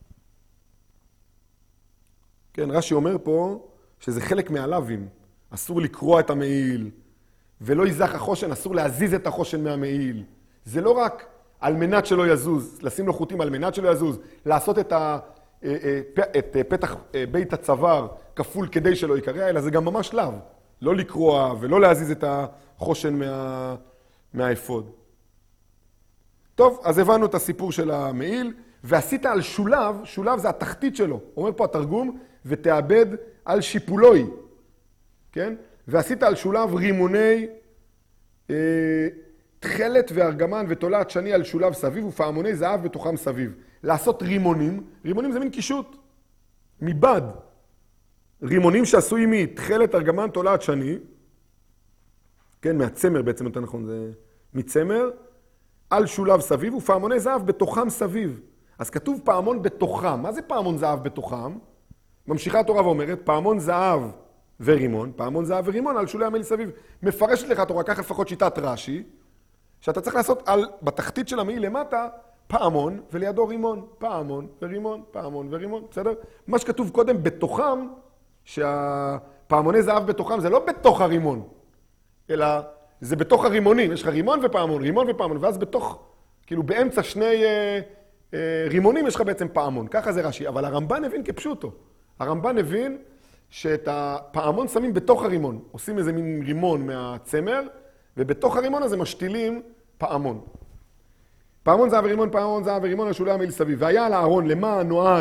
כן, רש"י אומר פה שזה חלק מהלווים. אסור לקרוע את המעיל, ולא יזח החושן, אסור להזיז את החושן מהמעיל. זה לא רק על מנת שלא יזוז, לשים לו חוטים על מנת שלא יזוז, לעשות את, ה, את פתח בית הצוואר כפול כדי שלא יקרע, אלא זה גם ממש לאו. לא לקרוע ולא להזיז את החושן מה, מהאפוד. טוב, אז הבנו את הסיפור של המעיל, ועשית על שולב, שולב זה התחתית שלו. אומר פה התרגום, ותאבד על שיפולוי. כן? ועשית על שולב רימוני אה, תכלת וארגמן ותולעת שני על שולב סביב ופעמוני זהב בתוכם סביב. לעשות רימונים, רימונים זה מין קישוט, מבד. רימונים שעשויים מתכלת, ארגמן, תולעת שני, כן, מהצמר בעצם יותר נכון, זה מצמר, על שולב סביב ופעמוני זהב בתוכם סביב. אז כתוב פעמון בתוכם. מה זה פעמון זהב בתוכם? ממשיכה התורה ואומרת, פעמון זהב ורימון, פעמון זהב ורימון על שולי המעיל סביב. מפרשת לך התורה, ככה לפחות שיטת רש"י, שאתה צריך לעשות על, בתחתית של המעיל למטה, פעמון ולידו רימון, פעמון ורימון, פעמון ורימון, בסדר? מה שכתוב קודם בתוכם, שהפעמוני זהב בתוכם, זה לא בתוך הרימון, אלא זה בתוך הרימונים, יש לך רימון ופעמון, רימון ופעמון, ואז בתוך, כאילו באמצע שני אה, אה, רימונים יש לך בעצם פעמון, ככה זה רש"י, אבל הרמב"ן הבין כפשוטו. הרמב"ן הבין שאת הפעמון שמים בתוך הרימון, עושים איזה מין רימון מהצמר, ובתוך הרימון הזה משתילים פעמון. פעמון זהב ורימון, פעמון זהב ורימון על שולי המעיל סביב. והיה על הארון, למה נועד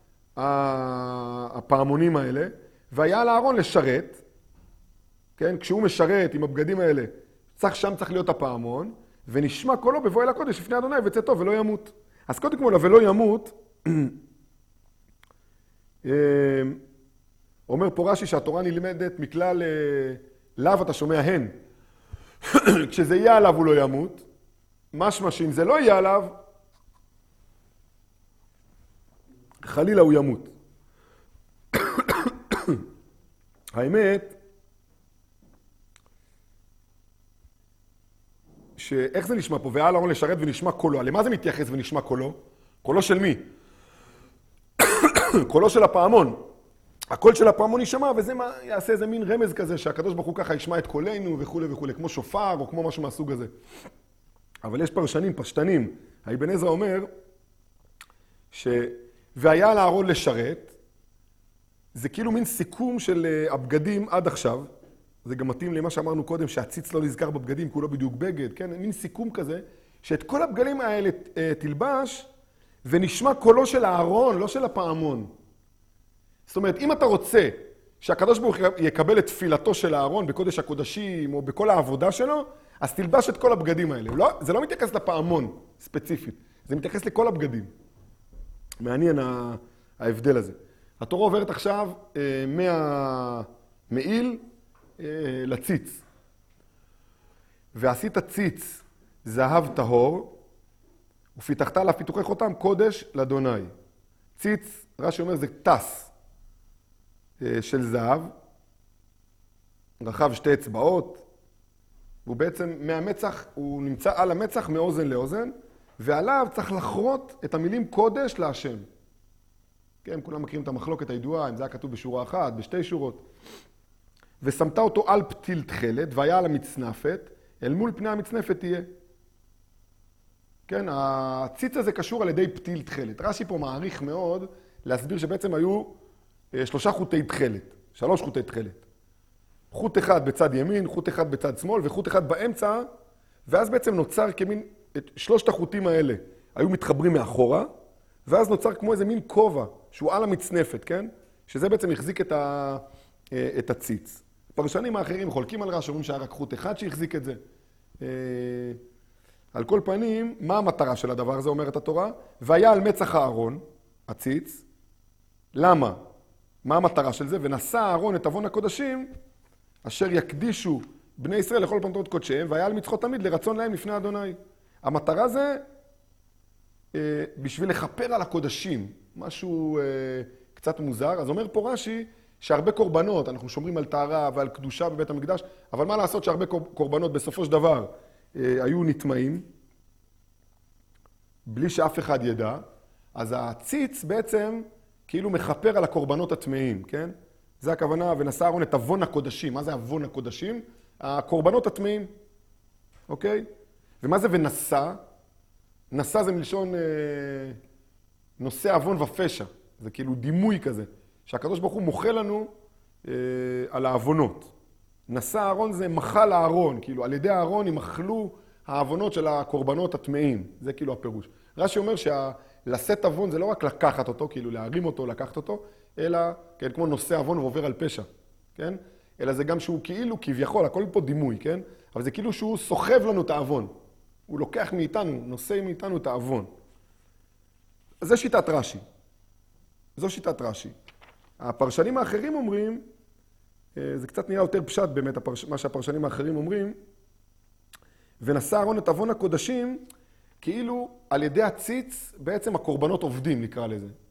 הפעמונים האלה? והיה על הארון לשרת, כן? כשהוא משרת עם הבגדים האלה, צריך, שם צריך להיות הפעמון, ונשמע קולו בבוא אל הקודש לפני אדוני ויצא טוב ולא ימות. אז קודם כל, ולא ימות, אומר פה רש"י שהתורה נלמדת מכלל לאו אתה שומע הן. כשזה יהיה עליו הוא לא ימות, משמע שאם זה לא יהיה עליו, חלילה הוא ימות. האמת, שאיך זה נשמע פה? והיה על הארון לשרת ונשמע קולו. למה זה מתייחס ונשמע קולו? קולו של מי? קולו של הפעמון. הקול של הפעמון יישמע, וזה מה, יעשה איזה מין רמז כזה, שהקדוש ברוך הוא ככה ישמע את קולנו וכו' וכו', כמו שופר או כמו משהו מהסוג הזה. אבל יש פרשנים, פשטנים. האבן עזרא אומר, ש... והיה על הארון לשרת, זה כאילו מין סיכום של הבגדים עד עכשיו, זה גם מתאים למה שאמרנו קודם, שהציץ לא נזכר בבגדים, כי הוא לא בדיוק בגד, כן? מין סיכום כזה, שאת כל הבגדים האלה תלבש, ונשמע קולו של הארון, לא של הפעמון. זאת אומרת, אם אתה רוצה שהקדוש ברוך הוא יקבל את תפילתו של הארון בקודש הקודשים, או בכל העבודה שלו, אז תלבש את כל הבגדים האלה. לא, זה לא מתייחס לפעמון ספציפית, זה מתייחס לכל הבגדים. מעניין ההבדל הזה. התורה עוברת עכשיו אה, מהמעיל אה, לציץ. ועשית ציץ זהב טהור, ופיתחת עליו פיתוחי חותם קודש לאדוני. ציץ, רש"י אומר, זה טס אה, של זהב, רחב שתי אצבעות, והוא בעצם מהמצח, הוא נמצא על המצח מאוזן לאוזן, ועליו צריך לחרות את המילים קודש להשם. כן, כולם מכירים את המחלוקת הידועה, אם זה היה כתוב בשורה אחת, בשתי שורות. ושמת אותו על פתיל תכלת, והיה על המצנפת, אל מול פני המצנפת תהיה. כן, הציץ הזה קשור על ידי פתיל תכלת. רש"י פה מעריך מאוד להסביר שבעצם היו שלושה חוטי תכלת, שלוש חוטי תכלת. חוט אחד בצד ימין, חוט אחד בצד שמאל, וחוט אחד באמצע, ואז בעצם נוצר כמין, את שלושת החוטים האלה היו מתחברים מאחורה, ואז נוצר כמו איזה מין כובע, שהוא על המצנפת, כן? שזה בעצם החזיק את, ה, את הציץ. פרשנים האחרים חולקים על רש"י, אומרים שהיה רק חוט אחד שהחזיק את זה. על כל פנים, מה המטרה של הדבר הזה, אומרת התורה? והיה על מצח הארון, הציץ. למה? מה המטרה של זה? ונשא הארון את אבון הקודשים, אשר יקדישו בני ישראל לכל פנתרות קודשיהם, והיה על מצחו תמיד לרצון להם לפני אדוני. המטרה זה אה, בשביל לכפר על הקודשים, משהו אה, קצת מוזר. אז אומר פה רש"י שהרבה קורבנות, אנחנו שומרים על טהרה ועל קדושה בבית המקדש, אבל מה לעשות שהרבה קורבנות בסופו של דבר אה, היו נטמעים, בלי שאף אחד ידע. אז הציץ בעצם כאילו מכפר על הקורבנות הטמאים, כן? זה הכוונה, ונשא אהרון את אבון הקודשים. מה זה אבון הקודשים? הקורבנות הטמאים, אוקיי? ומה זה ונשא? נשא זה מלשון אה, נושא אבון ופשע. זה כאילו דימוי כזה, שהקדוש ברוך הוא מוחה לנו אה, על האבונות. נשא אהרון זה מחל הארון, כאילו על ידי הארון ימחלו האבונות של הקורבנות הטמאים. זה כאילו הפירוש. רש"י אומר שלשאת אבון זה לא רק לקחת אותו, כאילו להרים אותו, לקחת אותו, אלא, כן, כמו נושא אבון ועובר על פשע, כן? אלא זה גם שהוא כאילו, כביכול, הכל פה דימוי, כן? אבל זה כאילו שהוא סוחב לנו את האבון. הוא לוקח מאיתנו, נושא מאיתנו את האבון. אז זה שיטת רש"י. זו שיטת רש"י. הפרשנים האחרים אומרים, זה קצת נראה יותר פשט באמת, הפרש... מה שהפרשנים האחרים אומרים, ונשא אהרון את אבון הקודשים, כאילו על ידי הציץ בעצם הקורבנות עובדים, נקרא לזה.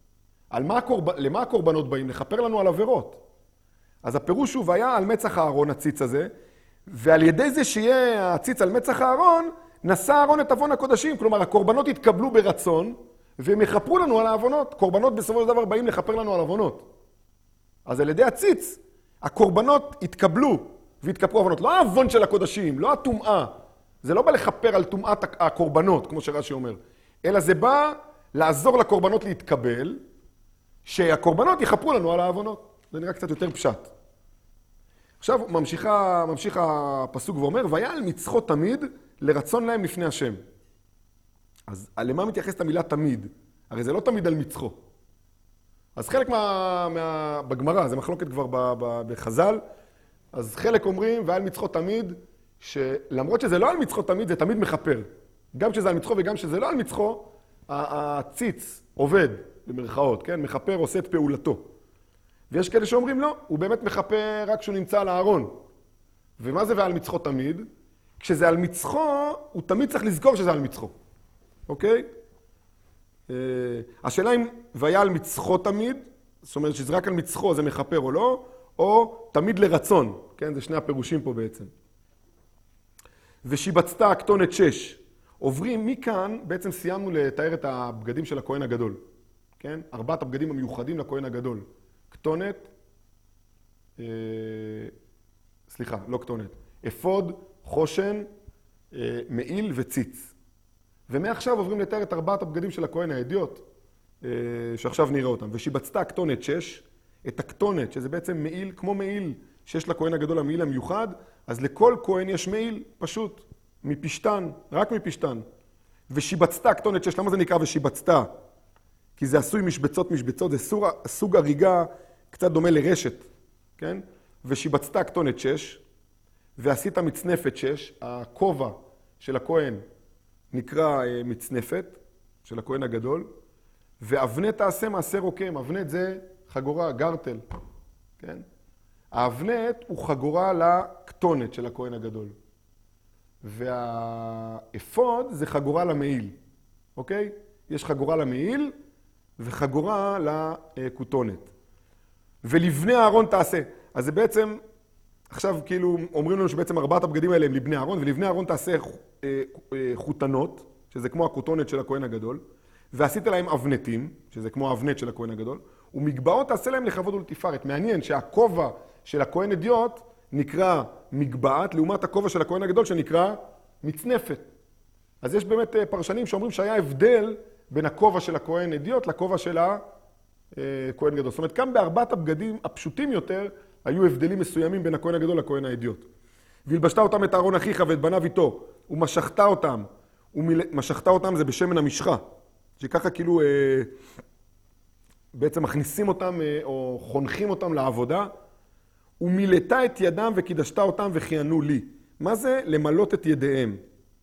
על מה הקורב... למה הקורבנות באים? לכפר לנו על עבירות. אז הפירוש הוא, והיה על מצח הארון הציץ הזה, ועל ידי זה שיהיה הציץ על מצח הארון, נשא הארון את עוון הקודשים. כלומר, הקורבנות התקבלו ברצון, והם יחפרו לנו על העוונות. קורבנות בסופו של דבר באים לכפר לנו על עוונות. אז על ידי הציץ, הקורבנות התקבלו והתכפרו עוונות. לא העוון של הקודשים, לא הטומאה. זה לא בא לכפר על טומאת הקורבנות, כמו שרש"י אומר, אלא זה בא לעזור לקורבנות להתקבל, שהקורבנות יחפרו לנו על העוונות. זה נראה קצת יותר פשט. עכשיו ממשיכה, ממשיך הפסוק ואומר, והיה על מצחו תמיד לרצון להם לפני השם. אז למה מתייחסת המילה תמיד? הרי זה לא תמיד על מצחו. אז חלק מה, מה, בגמרא, זה מחלוקת כבר ב, ב, בחז"ל, אז חלק אומרים, ועל מצחו תמיד, שלמרות שזה לא על מצחו תמיד, זה תמיד מחפר. גם כשזה על מצחו וגם כשזה לא על מצחו, הציץ עובד, במרכאות, כן? מחפר עושה את פעולתו. ויש כאלה שאומרים לא, הוא באמת מחפר רק כשהוא נמצא על הארון. ומה זה ועל מצחו תמיד? כשזה על מצחו, הוא תמיד צריך לזכור שזה על מצחו. אוקיי? השאלה אם והיה על מצחו תמיד, זאת אומרת שזה רק על מצחו, זה מחפר או לא, או תמיד לרצון. כן? זה שני הפירושים פה בעצם. ושיבצת הכתונת שש. עוברים מכאן, בעצם סיימנו לתאר את הבגדים של הכהן הגדול. כן? ארבעת הבגדים המיוחדים לכהן הגדול. כתונת, אה, סליחה, לא כתונת, אפוד, חושן, אה, מעיל וציץ. ומעכשיו עוברים לתאר את ארבעת הבגדים של הכהן האדיוט, אה, שעכשיו נראה אותם. ושיבצת הכתונת שש, את הכתונת, שזה בעצם מעיל, כמו מעיל שיש לכהן הגדול המעיל המיוחד, אז לכל כהן יש מעיל פשוט, מפשטן, רק מפשטן. ושיבצת הכתונת שש, למה זה נקרא ושיבצת? כי זה עשוי משבצות משבצות, זה סוג, סוג הריגה קצת דומה לרשת, כן? ושיבצת הכתונת שש, ועשית מצנפת שש, הכובע של הכהן נקרא מצנפת, של הכהן הגדול, ואבנת תעשה מעשה רוקם, אבנת זה חגורה, גרטל, כן? האבנת הוא חגורה לכתונת של הכהן הגדול, והאפוד זה חגורה למעיל, אוקיי? יש חגורה למעיל, וחגורה לכותונת. ולבני הארון תעשה. אז זה בעצם, עכשיו כאילו אומרים לנו שבעצם ארבעת הבגדים האלה הם לבני הארון, ולבני הארון תעשה חותנות, שזה כמו הכותונת של הכהן הגדול, ועשית להם אבנתים, שזה כמו האבנת של הכהן הגדול, ומגבעות תעשה להם לכבוד ולתפארת. מעניין שהכובע של הכהן אדיוט נקרא מגבעת, לעומת הכובע של הכהן הגדול שנקרא מצנפת. אז יש באמת פרשנים שאומרים שהיה הבדל בין הכובע של הכהן אדיוט לכובע של הכהן גדול. זאת אומרת, כאן בארבעת הבגדים הפשוטים יותר, היו הבדלים מסוימים בין הכהן הגדול לכהן האדיוט. והלבשת אותם את אהרון אחיך ואת בניו איתו, ומשכת אותם, ומשכת אותם זה בשמן המשחה, שככה כאילו אה, בעצם מכניסים אותם אה, או חונכים אותם לעבודה, ומילאת את ידם וקידשת אותם וכיהנו לי. מה זה למלות את ידיהם?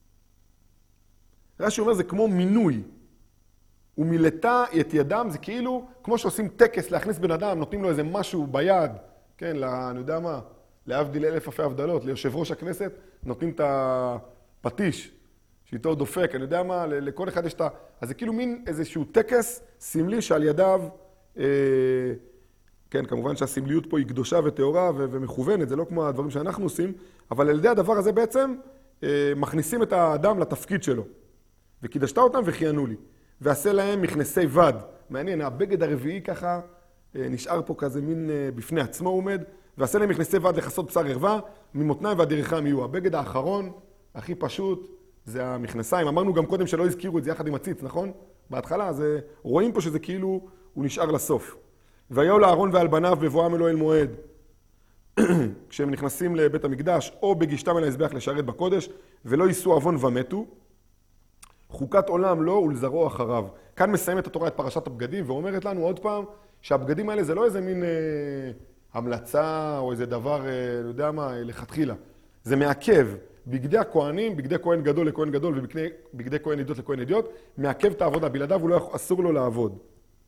רש"י אומר, זה כמו מינוי. ומילתה את ידם, זה כאילו, כמו שעושים טקס להכניס בן אדם, נותנים לו איזה משהו ביד, כן, לה, אני יודע מה, להבדיל אלף אלפי הבדלות, ליושב ראש הכנסת, נותנים את הפטיש, שאיתו דופק, אני יודע מה, לכל אחד יש את ה... אז זה כאילו מין איזשהו טקס סמלי שעל ידיו, אה, כן, כמובן שהסמליות פה היא קדושה וטהורה ו- ומכוונת, זה לא כמו הדברים שאנחנו עושים, אבל על ידי הדבר הזה בעצם אה, מכניסים את האדם לתפקיד שלו. וקידשת אותם וכיהנו לי. ועשה להם מכנסי בד. מעניין, הבגד הרביעי ככה נשאר פה כזה מין בפני עצמו עומד, ועשה להם מכנסי בד לכסות בשר ערווה, ממותניים ועד ירכם יהיו. הבגד האחרון, הכי פשוט, זה המכנסיים. אמרנו גם קודם שלא הזכירו את זה יחד עם הציץ, נכון? בהתחלה, אז רואים פה שזה כאילו, הוא נשאר לסוף. ויהיו לאהרון ועל בניו בבואם אלוהי אל מועד, כשהם נכנסים לבית המקדש, או בגישתם אל המזבח לשרת בקודש, ולא יישאו עוון ומתו, חוקת עולם לו ולזרעו אחריו. כאן מסיימת התורה את פרשת הבגדים, ואומרת לנו עוד פעם, שהבגדים האלה זה לא איזה מין אה, המלצה, או איזה דבר, אה, לא יודע מה, לכתחילה. זה מעכב. בגדי הכהנים, בגדי כהן גדול לכהן גדול, ובגדי כהן אדיוט לכהן אדיוט, מעכב את העבודה. בלעדיו הוא לא, אסור לו לעבוד.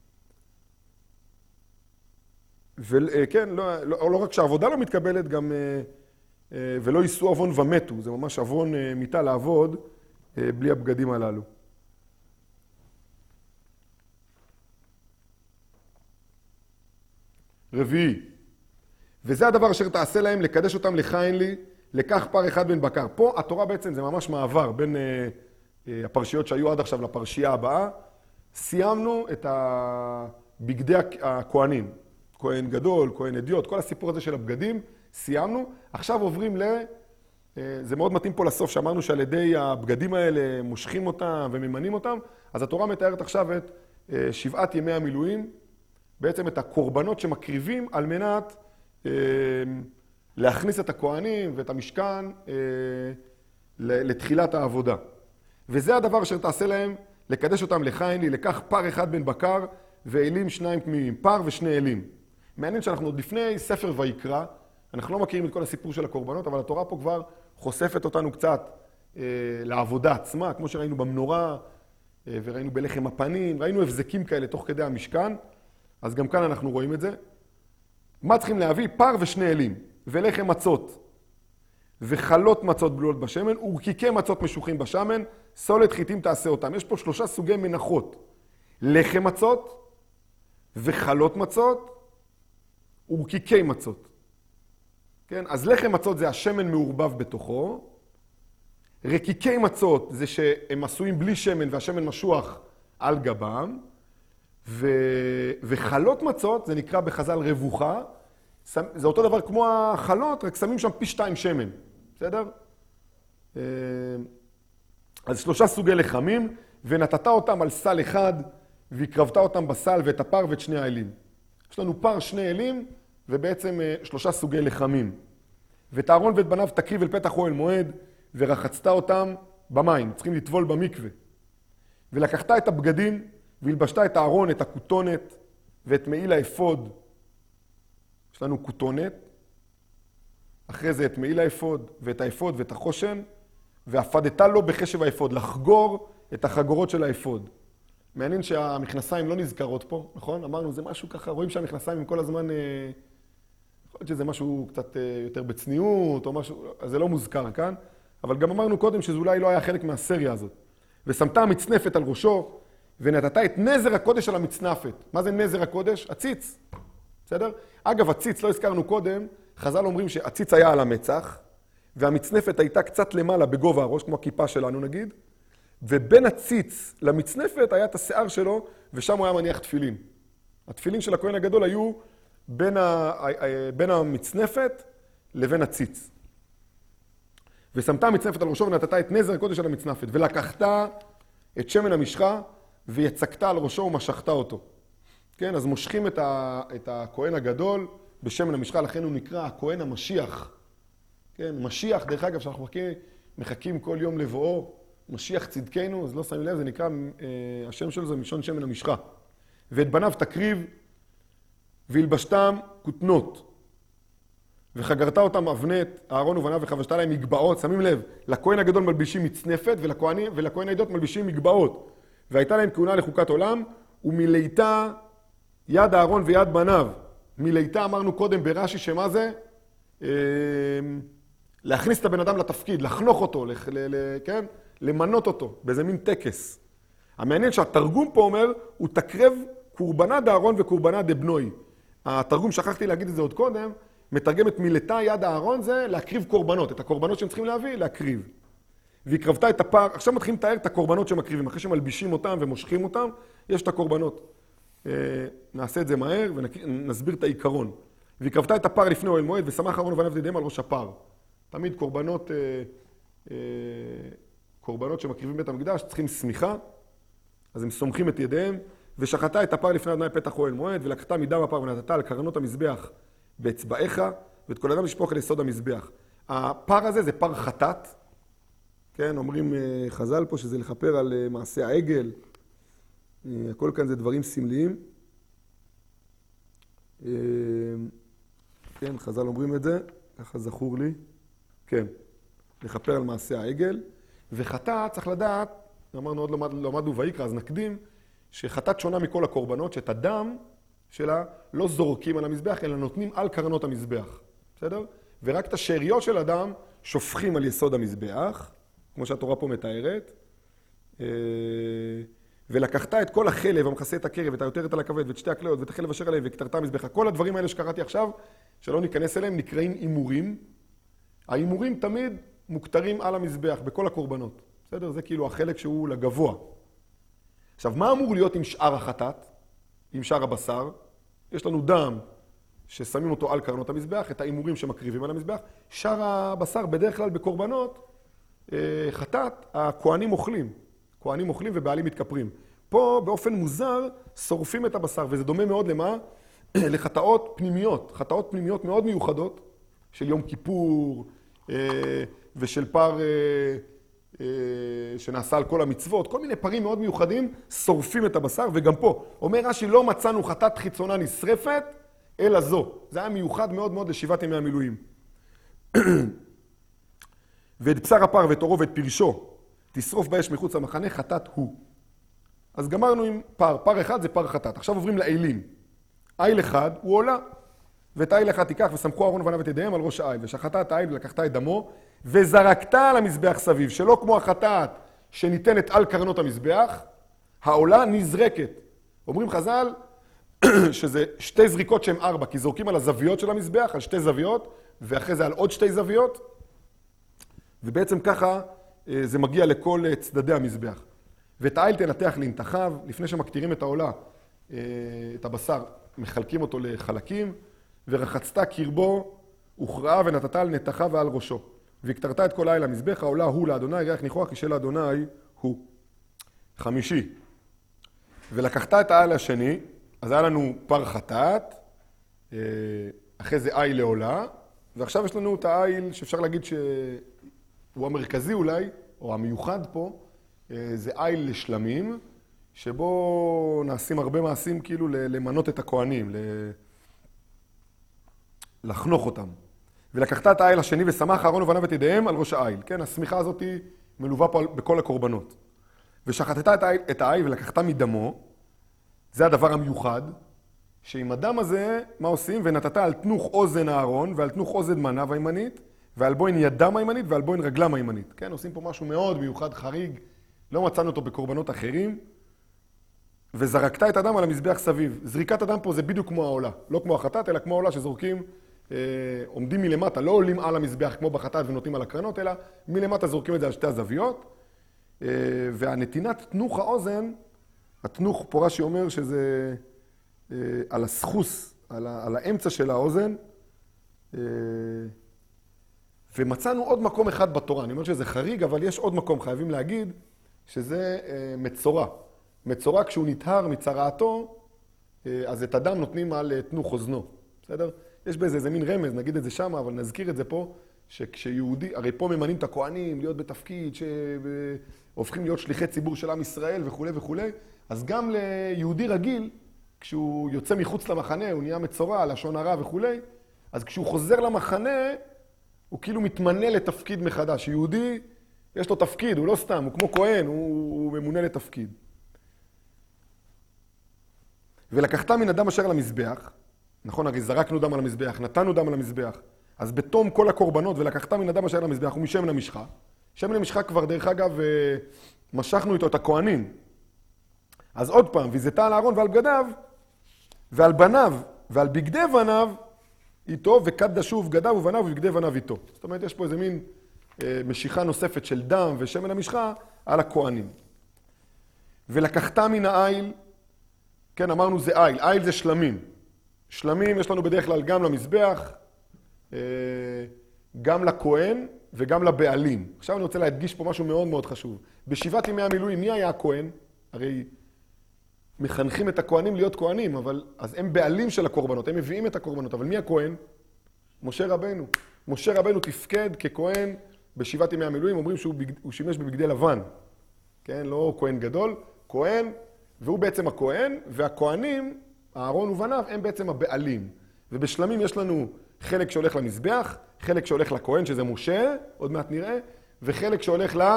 וכן, לא, לא, לא רק שהעבודה לא מתקבלת, גם, אה, אה, ולא יישאו עוון ומתו. זה ממש עוון אה, מיתה לעבוד, בלי הבגדים הללו. רביעי. וזה הדבר אשר תעשה להם, לקדש אותם לכהן לי, לקח פר אחד בן בקר. פה התורה בעצם זה ממש מעבר בין אה, אה, הפרשיות שהיו עד עכשיו לפרשייה הבאה. סיימנו את בגדי הכהנים. כהן גדול, כהן אדיוט, כל הסיפור הזה של הבגדים, סיימנו. עכשיו עוברים ל... זה מאוד מתאים פה לסוף, שאמרנו שעל ידי הבגדים האלה מושכים אותם וממנים אותם, אז התורה מתארת עכשיו את שבעת ימי המילואים, בעצם את הקורבנות שמקריבים על מנת להכניס את הכהנים ואת המשכן לתחילת העבודה. וזה הדבר אשר תעשה להם, לקדש אותם לכהן לי, לקח פר אחד בן בקר ואלים שניים תמימים, פר ושני אלים. מעניין שאנחנו עוד לפני ספר ויקרא, אנחנו לא מכירים את כל הסיפור של הקורבנות, אבל התורה פה כבר חושפת אותנו קצת אה, לעבודה עצמה, כמו שראינו במנורה, אה, וראינו בלחם הפנים, ראינו הבזקים כאלה תוך כדי המשכן, אז גם כאן אנחנו רואים את זה. מה צריכים להביא? פר ושני אלים, ולחם מצות, וחלות מצות בלולות בשמן, ורקיקי מצות משוחים בשמן, סולת חיטים תעשה אותם. יש פה שלושה סוגי מנחות, לחם מצות, וחלות מצות, ורקיקי מצות. כן? אז לחם מצות זה השמן מעורבב בתוכו, רקיקי מצות זה שהם עשויים בלי שמן והשמן משוח על גבם, ו... וחלות מצות זה נקרא בחז"ל רבוחה, זה אותו דבר כמו החלות, רק שמים שם פי שתיים שמן, בסדר? אז שלושה סוגי לחמים, ונתת אותם על סל אחד, והקרבת אותם בסל ואת הפר ואת שני האלים. יש לנו פר, שני אלים, ובעצם שלושה סוגי לחמים. ואת הארון ואת בניו תקריב אל פתח אוהל מועד, ורחצת אותם במים, צריכים לטבול במקווה. ולקחת את הבגדים, והלבשת את הארון, את הכותונת, ואת מעיל האפוד. יש לנו כותונת, אחרי זה את מעיל האפוד, ואת האפוד ואת החושן, והפדתה לו בחשב האפוד, לחגור את החגורות של האפוד. מעניין שהמכנסיים לא נזכרות פה, נכון? אמרנו, זה משהו ככה, רואים שהמכנסיים הם כל הזמן... יכול להיות שזה משהו קצת יותר בצניעות, או משהו, אז זה לא מוזכר כאן, אבל גם אמרנו קודם שזה אולי לא היה חלק מהסריה הזאת. ושמת המצנפת על ראשו, ונתת את נזר הקודש על המצנפת. מה זה נזר הקודש? הציץ. בסדר? אגב, הציץ, לא הזכרנו קודם, חז"ל אומרים שהציץ היה על המצח, והמצנפת הייתה קצת למעלה בגובה הראש, כמו הכיפה שלנו נגיד, ובין הציץ למצנפת היה את השיער שלו, ושם הוא היה מניח תפילין. התפילין של הכהן הגדול היו בין, ה... בין המצנפת לבין הציץ. ושמת המצנפת על ראשו ונתת את נזר הקודש על המצנפת, ולקחת את שמן המשחה ויצקת על ראשו ומשכת אותו. כן, אז מושכים את, ה... את הכהן הגדול בשמן המשחה, לכן הוא נקרא הכהן המשיח. כן, משיח, דרך אגב, שאנחנו מחכים, מחכים כל יום לבואו, משיח צדקנו, אז לא שמים לב, זה נקרא, אה, השם שלו זה משון שמן המשחה. ואת בניו תקריב, והלבשתם כותנות, וחגרת אותם אבנת, אהרון ובניו וחבשת להם מגבעות, שמים לב, לכהן הגדול מלבישים מצנפת, ולכהנים, ולכהן העדות מלבישים מגבעות. והייתה להם כהונה לחוקת עולם, ומליטה יד אהרון ויד בניו. מליטה אמרנו קודם ברש"י שמה זה? אה, להכניס את הבן אדם לתפקיד, לחנוך אותו, לח, ל, ל, כן? למנות אותו, באיזה מין טקס. המעניין שהתרגום פה אומר, הוא תקרב קורבנה דאהרון וקורבנה דבנוי. התרגום, שכחתי להגיד את זה עוד קודם, מתרגם את מילתה יד אהרון זה להקריב קורבנות, את הקורבנות שהם צריכים להביא, להקריב. והקרבת את הפר, עכשיו מתחילים לתאר את הקורבנות שמקריבים, אחרי שמלבישים אותם ומושכים אותם, יש את הקורבנות. נעשה את זה מהר ונסביר את העיקרון. והקרבת את הפר לפני אוהל מועד, ושמח אהרון ובניו ידיהם על ראש הפר. תמיד קורבנות, קורבנות שמקריבים בית המקדש, צריכים סמיכה, אז הם סומכים את ידיהם, ושחטת את הפר לפני אדוני פתח אוהל מועד, ולקחת מדם הפר ונתת על קרנות המזבח באצבעיך, ואת כל אדם לשפוך אל יסוד המזבח. הפר הזה זה פר חטאת, כן, אומרים חז"ל פה שזה לכפר על מעשה העגל, הכל כאן זה דברים סמליים. כן, חז"ל אומרים את זה, ככה זכור לי. כן, לכפר על מעשה העגל. וחטאת, צריך לדעת, אמרנו עוד לא למדנו ויקרא, אז נקדים, שחטאת שונה מכל הקורבנות, שאת הדם שלה לא זורקים על המזבח, אלא נותנים על קרנות המזבח. בסדר? ורק את השאריות של הדם שופכים על יסוד המזבח, כמו שהתורה פה מתארת. ולקחת את כל החלב המכסה את הקרב, את היותרת על הכבד, ואת שתי הכליות, ואת החלב אשר עליהם, וכתרת המזבח. כל הדברים האלה שקראתי עכשיו, שלא ניכנס אליהם, נקראים אימורים. האימורים תמיד מוכתרים על המזבח, בכל הקורבנות. בסדר? זה כאילו החלק שהוא לגבוה. עכשיו, מה אמור להיות עם שאר החטאת? עם שאר הבשר? יש לנו דם ששמים אותו על קרנות המזבח, את האימורים שמקריבים על המזבח. שאר הבשר, בדרך כלל בקורבנות, חטאת, הכהנים אוכלים. כהנים אוכלים ובעלים מתכפרים. פה, באופן מוזר, שורפים את הבשר, וזה דומה מאוד למה? לחטאות פנימיות. חטאות פנימיות מאוד מיוחדות, של יום כיפור, ושל פר שנעשה על כל המצוות. כל מיני פרים מאוד מיוחדים, שורפים את הבשר, וגם פה, אומר רש"י, לא מצאנו חטאת חיצונה נשרפת, אלא זו. זה היה מיוחד מאוד מאוד לשבעת ימי המילואים. ואת בשר הפר ואת עורו ואת פרשו, תשרוף באש מחוץ למחנה, חטאת הוא. אז גמרנו עם פר. פר אחד זה פר חטאת. עכשיו עוברים לאילים. איל אחד הוא עולה. ואת איל אחד תיקח וסמכו אהרון ובניו את ידיהם על ראש האיל. ושחטאת את האיל ולקחת את דמו, וזרקת על המזבח סביב, שלא כמו החטאת שניתנת על קרנות המזבח, העולה נזרקת. אומרים חז"ל שזה שתי זריקות שהן ארבע, כי זורקים על הזוויות של המזבח, על שתי זוויות, ואחרי זה על עוד שתי זוויות, ובעצם ככה זה מגיע לכל צדדי המזבח. ואת האיל תנתח לנתחיו, לפני שמקטירים את העולה, את הבשר, מחלקים אותו לחלקים, ורחצת קרבו, הוכרעה ונתת על נתחיו ועל ראשו. והקטרת את כל האיל למזבח, העולה הוא לאדוני, ריח ניחוח, כי של האדוני הוא. חמישי. ולקחת את האיל השני, אז היה לנו פר חטאת, אחרי זה איל לעולה, ועכשיו יש לנו את האיל שאפשר להגיד שהוא המרכזי אולי, או המיוחד פה, זה איל לשלמים, שבו נעשים הרבה מעשים כאילו למנות את הכהנים, לחנוך אותם. ולקחת את האיל השני ושמח אהרון ובניו את ידיהם על ראש האיל. כן, הסמיכה הזאת היא מלווה פה בכל הקורבנות. ושחטת את האיל ולקחת מדמו, זה הדבר המיוחד, שעם הדם הזה, מה עושים? ונתת על תנוך אוזן אהרון ועל תנוך אוזן מניו הימנית, ועל בוין ידם הימנית ועל בוין רגלם הימנית. כן, עושים פה משהו מאוד מיוחד, חריג, לא מצאנו אותו בקורבנות אחרים, וזרקת את הדם על המזבח סביב. זריקת הדם פה זה בדיוק כמו העולה, לא כמו החטאת, אלא כמו העולה שזורקים, אה, עומדים מלמטה, לא עולים על המזבח כמו בחטאת ונותנים על הקרנות, אלא מלמטה זורקים את זה על שתי הזוויות, אה, והנתינת תנוך האוזן, התנוך פה רש"י אומר שזה אה, על הסחוס, על, ה, על האמצע של האוזן, אה, ומצאנו עוד מקום אחד בתורה. אני אומר שזה חריג, אבל יש עוד מקום, חייבים להגיד, שזה אה, מצורע. מצורע כשהוא נטהר מצרעתו, אה, אז את הדם נותנים על אה, תנוך אוזנו. בסדר? יש באיזה איזה מין רמז, נגיד את זה שם, אבל נזכיר את זה פה, שכשיהודי, הרי פה ממנים את הכהנים להיות בתפקיד, שהופכים להיות שליחי ציבור של עם ישראל וכו' וכו'. אז גם ליהודי רגיל, כשהוא יוצא מחוץ למחנה, הוא נהיה מצורע, לשון הרע וכו', אז כשהוא חוזר למחנה, הוא כאילו מתמנה לתפקיד מחדש. יהודי, יש לו תפקיד, הוא לא סתם, הוא כמו כהן, הוא, הוא ממונה לתפקיד. ולקחת מן הדם אשר על המזבח, נכון, הרי זרקנו דם על המזבח, נתנו דם על המזבח, אז בתום כל הקורבנות, ולקחת מן הדם אשר על המזבח, הוא משמן המשחה. שמן המשחה כבר, דרך אגב, משכנו איתו את הכהנים. אז עוד פעם, ויזתה על אהרון ועל בגדיו, ועל בניו, ועל בגדי בניו, איתו, וקדשו בגדיו ובניו ובגדי בניו איתו. זאת אומרת, יש פה איזה מין אה, משיכה נוספת של דם ושמן המשחה על הכהנים. ולקחת מן האיל, כן, אמרנו זה איל, איל זה שלמים. שלמים יש לנו בדרך כלל גם למזבח, אה, גם לכהן וגם לבעלים. עכשיו אני רוצה להדגיש פה משהו מאוד מאוד חשוב. בשבעת ימי המילואים, מי היה הכהן? הרי מחנכים את הכהנים להיות כהנים, אבל אז הם בעלים של הקורבנות, הם מביאים את הקורבנות, אבל מי הכהן? משה רבנו. משה רבנו תפקד ככהן בשבעת ימי המילואים, אומרים שהוא בגד, שימש בבגדי לבן. כן, לא כהן גדול, כהן, והוא בעצם הכהן, והכהנים, אהרון ובניו, הם בעצם הבעלים. ובשלמים יש לנו חלק שהולך למזבח, חלק שהולך לכהן, שזה משה, עוד מעט נראה, וחלק שהולך ל...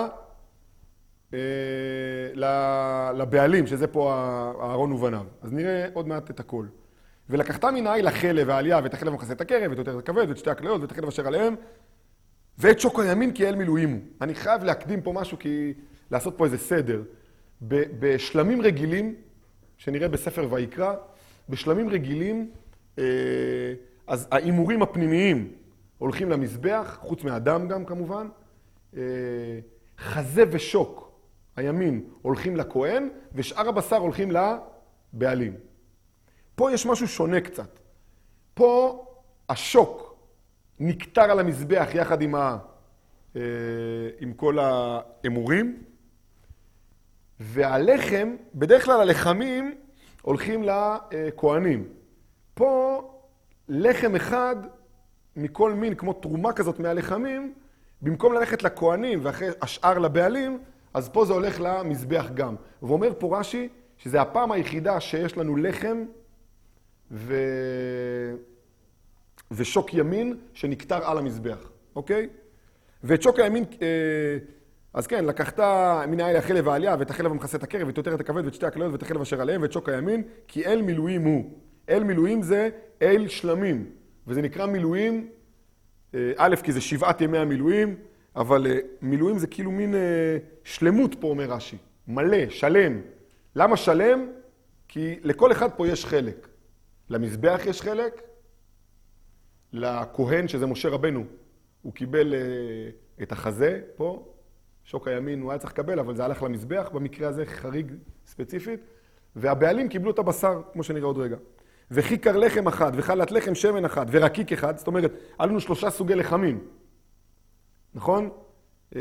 לבעלים, שזה פה אהרון ובניו. אז נראה עוד מעט את הכל. ולקחת מן האיל החלב והעלייה, ואת החלב המכסה את הקרב, ואת יותר הכבד, ואת שתי הכליות, ואת החלב אשר עליהם, ואת שוק הימין כי אל מילואים הוא. אני חייב להקדים פה משהו, כי לעשות פה איזה סדר. בשלמים רגילים, שנראה בספר ויקרא, בשלמים רגילים, אז האימורים הפנימיים הולכים למזבח, חוץ מהדם גם כמובן. חזה ושוק, הימין, הולכים לכהן, ושאר הבשר הולכים לבעלים. פה יש משהו שונה קצת. פה השוק נקטר על המזבח יחד עם, ה, עם כל האמורים, והלחם, בדרך כלל הלחמים הולכים לכהנים. פה לחם אחד מכל מין, כמו תרומה כזאת מהלחמים, במקום ללכת לכהנים ואחרי השאר לבעלים, אז פה זה הולך למזבח גם. ואומר פה רש"י שזה הפעם היחידה שיש לנו לחם ו... ושוק ימין שנקטר על המזבח, אוקיי? ואת שוק הימין, אז כן, לקחת מן האל החלב העלייה ואת החלב המכסה את הקרב ואת יותר את הכבד ואת שתי הכליות ואת החלב אשר עליהם ואת שוק הימין, כי אל מילואים הוא. אל מילואים זה אל שלמים, וזה נקרא מילואים, א', כי זה שבעת ימי המילואים, אבל מילואים זה כאילו מין שלמות פה, אומר רש"י. מלא, שלם. למה שלם? כי לכל אחד פה יש חלק. למזבח יש חלק, לכהן, שזה משה רבנו, הוא קיבל את החזה פה, שוק הימין הוא היה צריך לקבל, אבל זה הלך למזבח, במקרה הזה חריג ספציפית, והבעלים קיבלו את הבשר, כמו שנראה עוד רגע. וכיכר לחם אחד, וחלת לחם שמן אחד, ורקיק אחד, זאת אומרת, היה לנו שלושה סוגי לחמים, נכון? אה...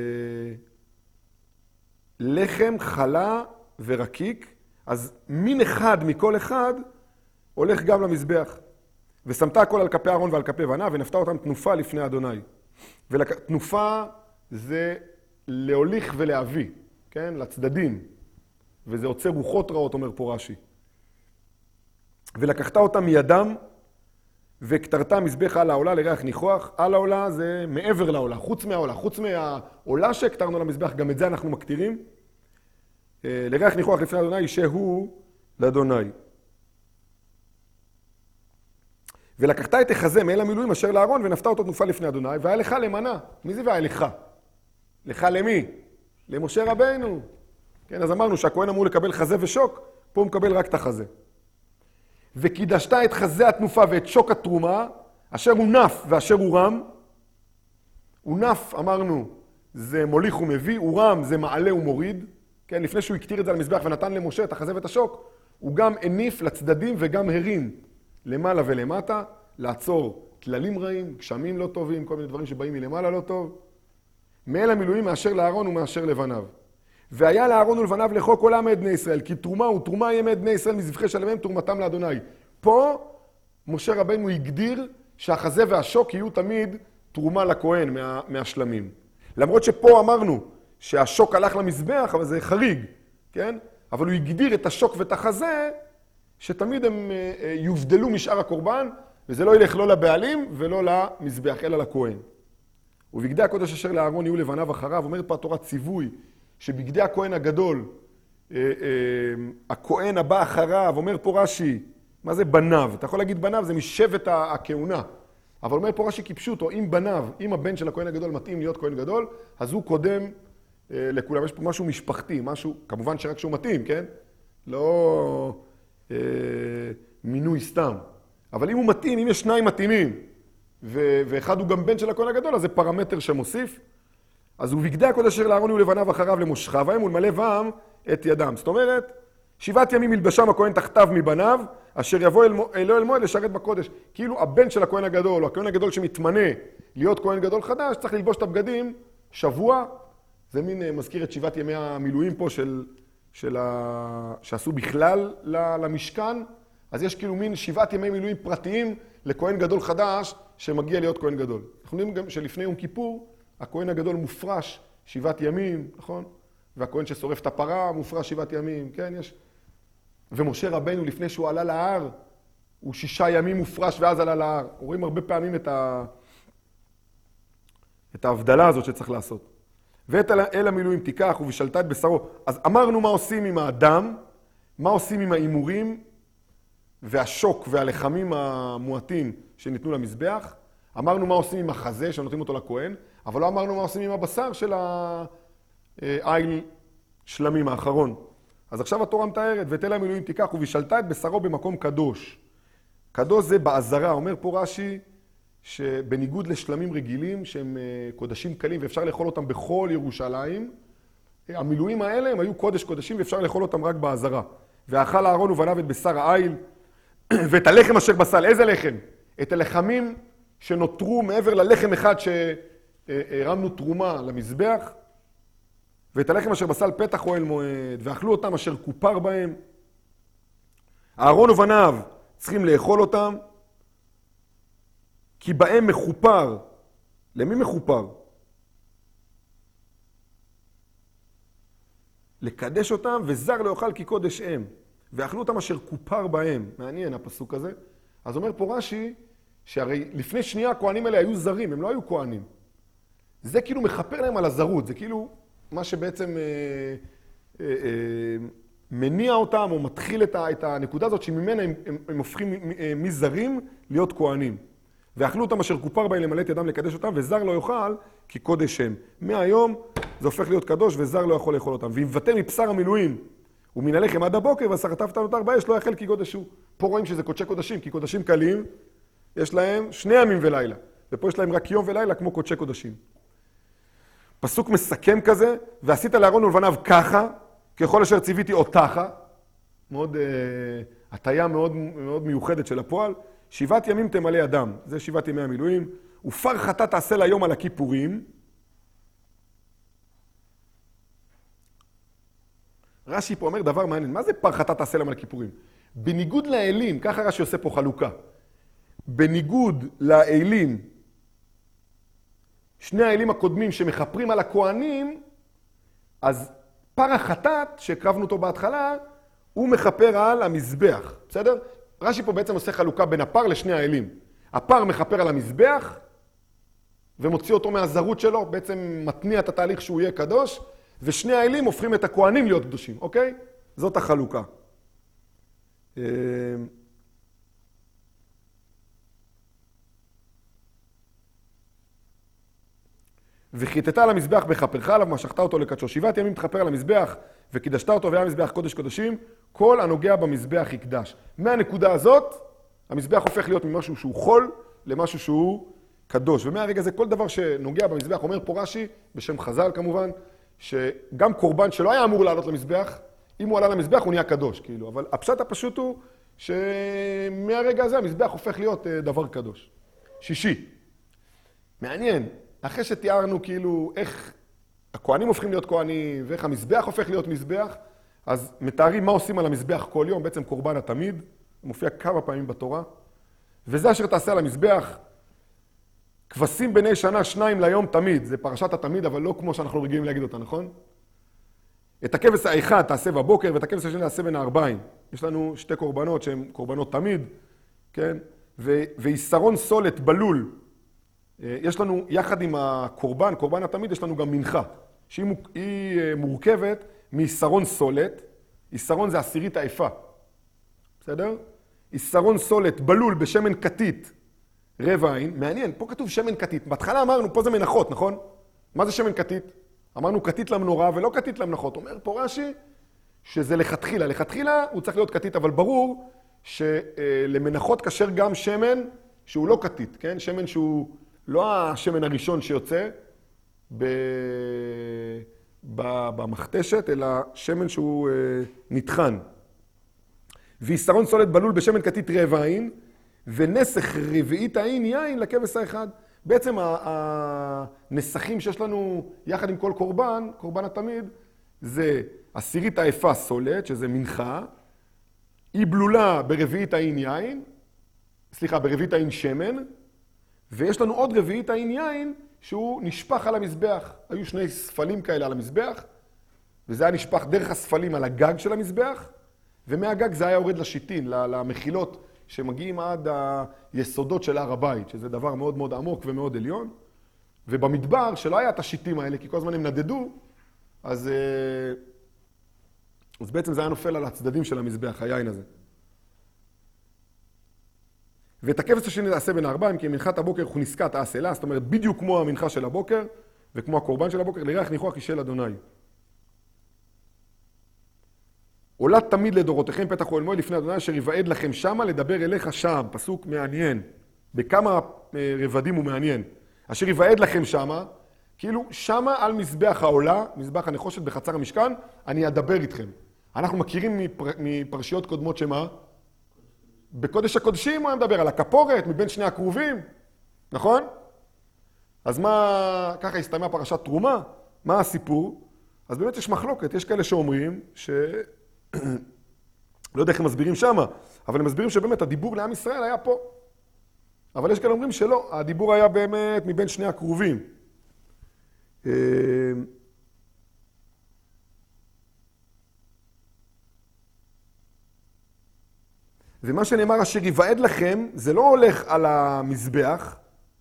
לחם, חלה ורקיק, אז מין אחד מכל אחד הולך גם למזבח. ושמת הכל על כפי אהרון ועל כפי בניו, ונפתה אותם תנופה לפני אדוני. ותנופה זה להוליך ולהביא, כן? לצדדים. וזה עוצר רוחות רעות, אומר פה רש"י. ולקחת אותם מידם, וכתרת מזבח על העולה לריח ניחוח. על העולה זה מעבר לעולה, חוץ מהעולה. חוץ מהעולה שהקטרנו למזבח, גם את זה אנחנו מקטירים. לריח ניחוח לפני אדוני, שהוא לאדוני. ולקחת את החזה מאל המילואים אשר לארון, ונפתה אותו תנופה לפני אדוני, והיה לך למנה. מי זה והיה לך? לך למי? למשה רבנו. כן, אז אמרנו שהכהן אמור לקבל חזה ושוק, פה הוא מקבל רק את החזה. וקידשת את חזה התנופה ואת שוק התרומה, אשר הוא נף ואשר הוא רם. הוא נף, אמרנו, זה מוליך ומביא, הוא רם, זה מעלה ומוריד. כן, לפני שהוא הקטיר את זה על המזבח ונתן למשה את החזה ואת השוק, הוא גם הניף לצדדים וגם הרים למעלה ולמטה, לעצור כללים רעים, גשמים לא טובים, כל מיני דברים שבאים מלמעלה לא טוב. מאל המילואים מאשר לארון ומאשר לבניו. והיה לארון ולבניו לאכול כל העם בני ישראל, כי תרומה הוא תרומה ימי בני ישראל מזבחי שלמיהם תרומתם לאדוני. פה משה רבנו הגדיר שהחזה והשוק יהיו תמיד תרומה לכהן מה, מהשלמים. למרות שפה אמרנו שהשוק הלך למזבח, אבל זה חריג, כן? אבל הוא הגדיר את השוק ואת החזה, שתמיד הם יובדלו משאר הקורבן, וזה לא ילך לא לבעלים ולא למזבח, אלא לכהן. ובגדי הקודש אשר לארון יהיו לבניו אחריו, אומרת פה התורה ציווי, שבגדי הכהן הגדול, הכהן הבא אחריו, אומר פה רש"י, מה זה בניו? אתה יכול להגיד בניו, זה משבט הכהונה. אבל אומר פה רש"י כפשוט, או אם בניו, אם הבן של הכהן הגדול מתאים להיות כהן גדול, אז הוא קודם לכולם. יש פה משהו משפחתי, משהו, כמובן שרק שהוא מתאים, כן? לא אה, מינוי סתם. אבל אם הוא מתאים, אם יש שניים מתאימים, ו- ואחד הוא גם בן של הכהן הגדול, אז זה פרמטר שמוסיף. אז הוא בגדי הקודש אשר לארון ולבניו אחריו למושכיו, והם ולמלא בם את ידם. זאת אומרת, שבעת ימים ילבשם הכהן תחתיו מבניו, אשר יבוא אל, אלו אל מועד לשרת בקודש. כאילו הבן של הכהן הגדול, או הכהן הגדול שמתמנה להיות כהן גדול חדש, צריך ללבוש את הבגדים שבוע. זה מין מזכיר את שבעת ימי המילואים פה של, של ה... שעשו בכלל למשכן. אז יש כאילו מין שבעת ימי מילואים פרטיים לכהן גדול חדש שמגיע להיות כהן גדול. אנחנו יודעים גם שלפני יום כיפור, הכהן הגדול מופרש שבעת ימים, נכון? והכהן ששורף את הפרה מופרש שבעת ימים, כן? יש... ומשה רבנו לפני שהוא עלה להר, הוא שישה ימים מופרש ואז עלה להר. רואים הרבה פעמים את, ה... את ההבדלה הזאת שצריך לעשות. ואת אל המילואים תיקח ובשלת את בשרו. אז אמרנו מה עושים עם האדם, מה עושים עם האימורים והשוק והלחמים המועטים שניתנו למזבח. אמרנו מה עושים עם החזה שנותנים אותו לכהן, אבל לא אמרנו מה עושים עם הבשר של העיל שלמים האחרון. אז עכשיו התורה מתארת, ואת אל המילואים תיקח ובישלת את בשרו במקום קדוש. קדוש זה בעזרה, אומר פה רש"י, שבניגוד לשלמים רגילים, שהם קודשים קלים ואפשר לאכול אותם בכל ירושלים, המילואים האלה הם היו קודש קודשים ואפשר לאכול אותם רק בעזרה. ואכל אהרון ובניו את בשר העיל, ואת הלחם אשר בסל. איזה לחם? את הלחמים שנותרו מעבר ללחם אחד שהרמנו תרומה למזבח, ואת הלחם אשר בסל פתח אוהל מועד, ואכלו אותם אשר כופר בהם. אהרון ובניו צריכים לאכול אותם, כי בהם מחופר. למי מחופר? לקדש אותם, וזר לא יאכל כי קודש הם. ואכלו אותם אשר כופר בהם. מעניין הפסוק הזה. אז אומר פה רש"י, שהרי לפני שנייה הכהנים האלה היו זרים, הם לא היו כהנים. זה כאילו מחפר להם על הזרות, זה כאילו מה שבעצם אה, אה, אה, מניע אותם או מתחיל את, ה, את הנקודה הזאת שממנה הם, הם, הם הופכים מזרים להיות כהנים. ואכלו אותם אשר כופר בהם למלא את ידם לקדש אותם, וזר לא יאכל כי קודש הם. מהיום זה הופך להיות קדוש וזר לא יכול לאכול אותם. ויבטא מבשר המילואים ומן הלחם עד הבוקר, והסרטבת נותר באש לא יאכל כי קודש הוא. פה רואים שזה קודשי קודשים, כי קודשים קלים יש להם שני ימים ולילה, ופה יש להם רק יום ולילה כמו קודשי קודשים. פסוק מסכם כזה, ועשית לאהרון ולבניו ככה, ככל אשר ציוויתי אותך, מאוד, אה, הטיה מאוד, מאוד מיוחדת של הפועל, שבעת ימים תמלא אדם, זה שבעת ימי המילואים, ופר חטא תעשה ליום על הכיפורים. רש"י פה אומר דבר מעניין, מה זה פר חטא תעשה ליום על הכיפורים? בניגוד לאלים, ככה רש"י עושה פה חלוקה, בניגוד לאלים, שני האלים הקודמים שמחפרים על הכהנים, אז פר החטאת, שהקרבנו אותו בהתחלה, הוא מחפר על המזבח, בסדר? רש"י פה בעצם עושה חלוקה בין הפר לשני האלים. הפר מחפר על המזבח, ומוציא אותו מהזרות שלו, בעצם מתניע את התהליך שהוא יהיה קדוש, ושני האלים הופכים את הכהנים להיות קדושים, אוקיי? זאת החלוקה. וחיטטת על המזבח בכפרך עליו, משכת אותו לקדשו. שבעת ימים תכפר על המזבח, וקידשת אותו והיה מזבח קודש קודשים, כל הנוגע במזבח יקדש. מהנקודה הזאת, המזבח הופך להיות ממשהו שהוא חול, למשהו שהוא קדוש. ומהרגע הזה, כל דבר שנוגע במזבח, אומר פה רש"י, בשם חז"ל כמובן, שגם קורבן שלא היה אמור לעלות למזבח, אם הוא עלה למזבח הוא נהיה קדוש, כאילו. אבל הפשט הפשוט הוא, שמהרגע הזה המזבח הופך להיות דבר קדוש. שישי. מעניין. אחרי שתיארנו כאילו איך הכהנים הופכים להיות כהנים ואיך המזבח הופך להיות מזבח, אז מתארים מה עושים על המזבח כל יום, בעצם קורבן התמיד, הוא מופיע כמה פעמים בתורה. וזה אשר תעשה על המזבח, כבשים בני שנה שניים ליום תמיד, זה פרשת התמיד, אבל לא כמו שאנחנו רגילים להגיד אותה, נכון? את הכבש האחד תעשה בבוקר, ואת הכבש השני תעשה בין הארבעים. יש לנו שתי קורבנות שהן קורבנות תמיד, כן? ויסרון סולת בלול, יש לנו, יחד עם הקורבן, קורבן התמיד, יש לנו גם מנחה, שהיא מורכבת מיסרון סולת, יסרון זה עשירית האפה, בסדר? יסרון סולת בלול בשמן כתית, רבע עין, מעניין, פה כתוב שמן כתית, בהתחלה אמרנו, פה זה מנחות, נכון? מה זה שמן כתית? אמרנו כתית למנורה ולא כתית למנחות, אומר פה רש"י שזה לכתחילה, לכתחילה הוא צריך להיות כתית, אבל ברור שלמנחות כשר גם שמן שהוא לא כתית, כן? שמן שהוא לא השמן הראשון שיוצא במחתשת, אלא שמן שהוא נטחן. ויסרון סולת בלול בשמן כתית רבע עין, ונסך רביעית העין יין לכבש האחד. בעצם הנסכים שיש לנו יחד עם כל קורבן, קורבן התמיד, זה עשירית האפה סולת, שזה מנחה, היא בלולה ברביעית העין יין, סליחה, ברביעית העין שמן, ויש לנו עוד רביעית העין יין שהוא נשפך על המזבח. היו שני ספלים כאלה על המזבח, וזה היה נשפך דרך הספלים על הגג של המזבח, ומהגג זה היה יורד לשיטין, למחילות שמגיעים עד היסודות של הר הבית, שזה דבר מאוד מאוד עמוק ומאוד עליון. ובמדבר, שלא היה את השיטים האלה, כי כל הזמן הם נדדו, אז, אז בעצם זה היה נופל על הצדדים של המזבח, היין הזה. ואת הכבש השני תעשה בין הארבעים, כי מנחת הבוקר הוא נסקת האסלה, זאת אומרת, בדיוק כמו המנחה של הבוקר, וכמו הקורבן של הבוקר, לריח ניחוח אישל אדוני. עולה תמיד לדורותיכם פתח אוהל מועד לפני אדוני אשר יוועד לכם שמה לדבר אליך שם. פסוק מעניין. בכמה רבדים הוא מעניין. אשר יוועד לכם שמה, כאילו שמה על מזבח העולה, מזבח הנחושת בחצר המשכן, אני אדבר איתכם. אנחנו מכירים מפר, מפרשיות קודמות שמה? בקודש הקודשים הוא מדבר על הכפורת מבין שני הקרובים, נכון? אז מה, ככה הסתיימה פרשת תרומה, מה הסיפור? אז באמת יש מחלוקת, יש כאלה שאומרים ש... לא יודע איך הם מסבירים שמה, אבל הם מסבירים שבאמת הדיבור לעם ישראל היה פה. אבל יש כאלה אומרים שלא, הדיבור היה באמת מבין שני הקרובים. ומה שנאמר אשר יוועד לכם, זה לא הולך על המזבח,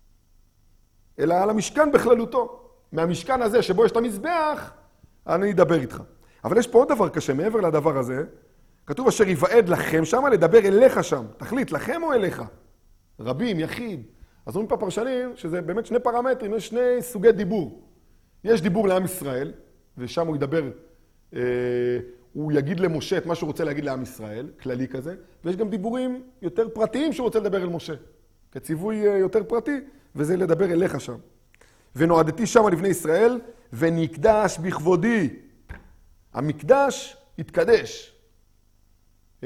אלא על המשכן בכללותו. מהמשכן הזה שבו יש את המזבח, אני אדבר איתך. אבל יש פה עוד דבר קשה, מעבר לדבר הזה, כתוב אשר יוועד לכם שם, לדבר אליך שם. תחליט, לכם או אליך? רבים, יחיד. אז אומרים פה פרשנים שזה באמת שני פרמטרים, יש שני סוגי דיבור. יש דיבור לעם ישראל, ושם הוא ידבר, אה, הוא יגיד למשה את מה שהוא רוצה להגיד לעם ישראל, כללי כזה, ויש גם דיבורים יותר פרטיים שהוא רוצה לדבר אל משה. כציווי יותר פרטי, וזה לדבר אליך שם. ונועדתי שם לבני ישראל, ונקדש בכבודי. המקדש יתקדש. אה,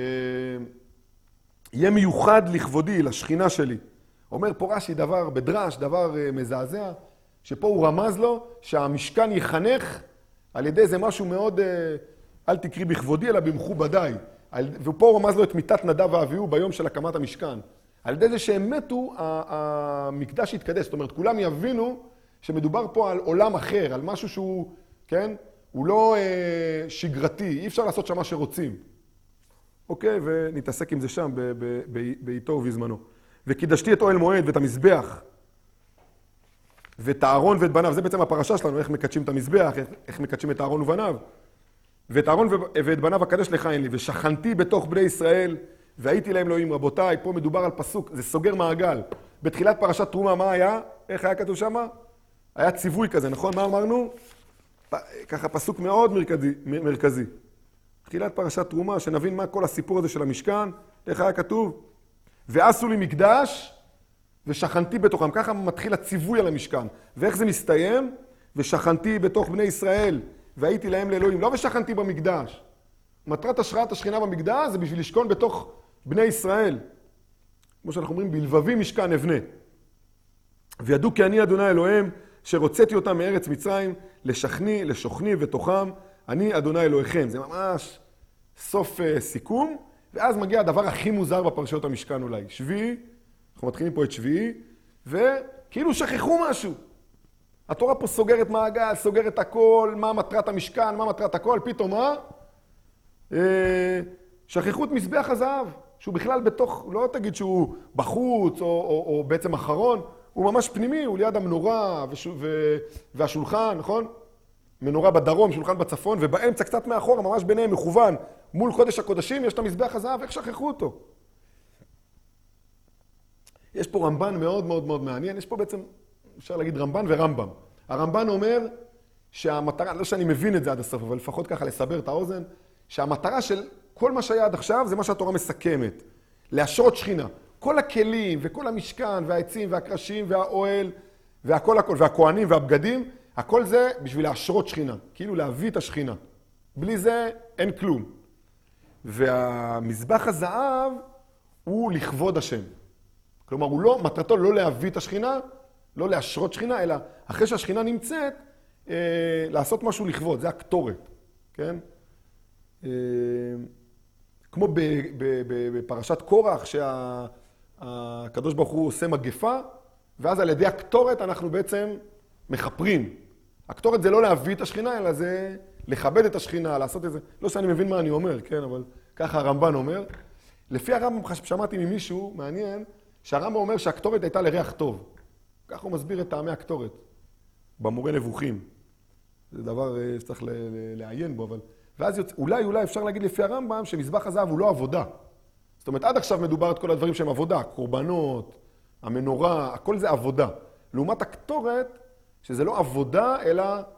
יהיה מיוחד לכבודי, לשכינה שלי. אומר פה רש"י דבר בדרש, דבר אה, מזעזע, שפה הוא רמז לו שהמשכן יחנך על ידי זה משהו מאוד, אה, אל תקרי בכבודי, אלא במכובדיי. ופה הוא רמז לו את מיתת נדב ואביהו ביום של הקמת המשכן. על ידי זה שהם מתו, המקדש יתקדש. זאת אומרת, כולם יבינו שמדובר פה על עולם אחר, על משהו שהוא, כן, הוא לא אה, שגרתי, אי אפשר לעשות שם מה שרוצים. אוקיי, ונתעסק עם זה שם בעיתו ובזמנו. וקידשתי את אוהל מועד ואת המזבח, ואת הארון ואת בניו. זה בעצם הפרשה שלנו, איך מקדשים את המזבח, איך, איך מקדשים את הארון ובניו. ואת הארון ואת בניו הקדש לך אין לי, ושכנתי בתוך בני ישראל, והייתי להם אלוהים. רבותיי, פה מדובר על פסוק, זה סוגר מעגל. בתחילת פרשת תרומה, מה היה? איך היה כתוב שמה? היה ציווי כזה, נכון? מה אמרנו? ככה פסוק מאוד מרכזי, מרכזי. תחילת פרשת תרומה, שנבין מה כל הסיפור הזה של המשכן, איך היה כתוב? ועשו לי מקדש, ושכנתי בתוכם. ככה מתחיל הציווי על המשכן. ואיך זה מסתיים? ושכנתי בתוך בני ישראל, והייתי להם לאלוהים. לא ושכנתי במקדש. מטרת השראת השכינה במקדש זה בשביל לשכון בתוך בני ישראל. כמו שאנחנו אומרים, בלבבי משכן אבנה. וידעו כי אני אדוני אלוהים, שרוצאתי אותם מארץ מצרים, לשכני, לשוכני ותוכם, אני אדוני אלוהיכם. זה ממש סוף uh, סיכום, ואז מגיע הדבר הכי מוזר בפרשיות המשכן אולי. שביעי, אנחנו מתחילים פה את שביעי, וכאילו שכחו משהו. התורה פה סוגרת מעגל, סוגרת הכל, מה מטרת המשכן, מה מטרת הכל, פתאום מה? אה, שכחו את מזבח הזהב, שהוא בכלל בתוך, לא תגיד שהוא בחוץ או, או, או בעצם אחרון, הוא ממש פנימי, הוא ליד המנורה וש... ו... והשולחן, נכון? מנורה בדרום, שולחן בצפון, ובאמצע קצת מאחורה, ממש ביניהם מכוון, מול קודש הקודשים, יש את המזבח הזהב, איך שכחו אותו? יש פה רמב"ן מאוד מאוד מאוד מעניין, יש פה בעצם, אפשר להגיד רמב"ן ורמב"ם. הרמב"ן אומר שהמטרה, לא שאני מבין את זה עד הסוף, אבל לפחות ככה לסבר את האוזן, שהמטרה של כל מה שהיה עד עכשיו זה מה שהתורה מסכמת, להשרות שכינה. כל הכלים וכל המשכן והעצים והקרשים והאוהל והכל הכל, והכהנים והבגדים, הכל זה בשביל להשרות שכינה, כאילו להביא את השכינה. בלי זה אין כלום. והמזבח הזהב הוא לכבוד השם. כלומר, הוא לא, מטרתו לא להביא את השכינה, לא להשרות שכינה, אלא אחרי שהשכינה נמצאת, אה, לעשות משהו לכבוד, זה הקטורת, כן? אה, כמו ב, ב, ב, בפרשת קורח, שהקדוש ברוך הוא עושה מגפה, ואז על ידי הקטורת אנחנו בעצם מחפרים. הקטורת זה לא להביא את השכינה, אלא זה לכבד את השכינה, לעשות את זה. לא שאני מבין מה אני אומר, כן? אבל ככה הרמב"ן אומר. לפי הרמב"ם, שמעתי ממישהו, מעניין, שהרמב"ם אומר שהקטורת הייתה לריח טוב. ככה הוא מסביר את טעמי הקטורת, במורה נבוכים. זה דבר שצריך לעיין בו, אבל... ואז יוצא, אולי, אולי אפשר להגיד לפי הרמב"ם שמזבח הזהב הוא לא עבודה. זאת אומרת, עד עכשיו מדובר את כל הדברים שהם עבודה, קורבנות, המנורה, הכל זה עבודה. לעומת הקטורת, שזה לא עבודה, אלא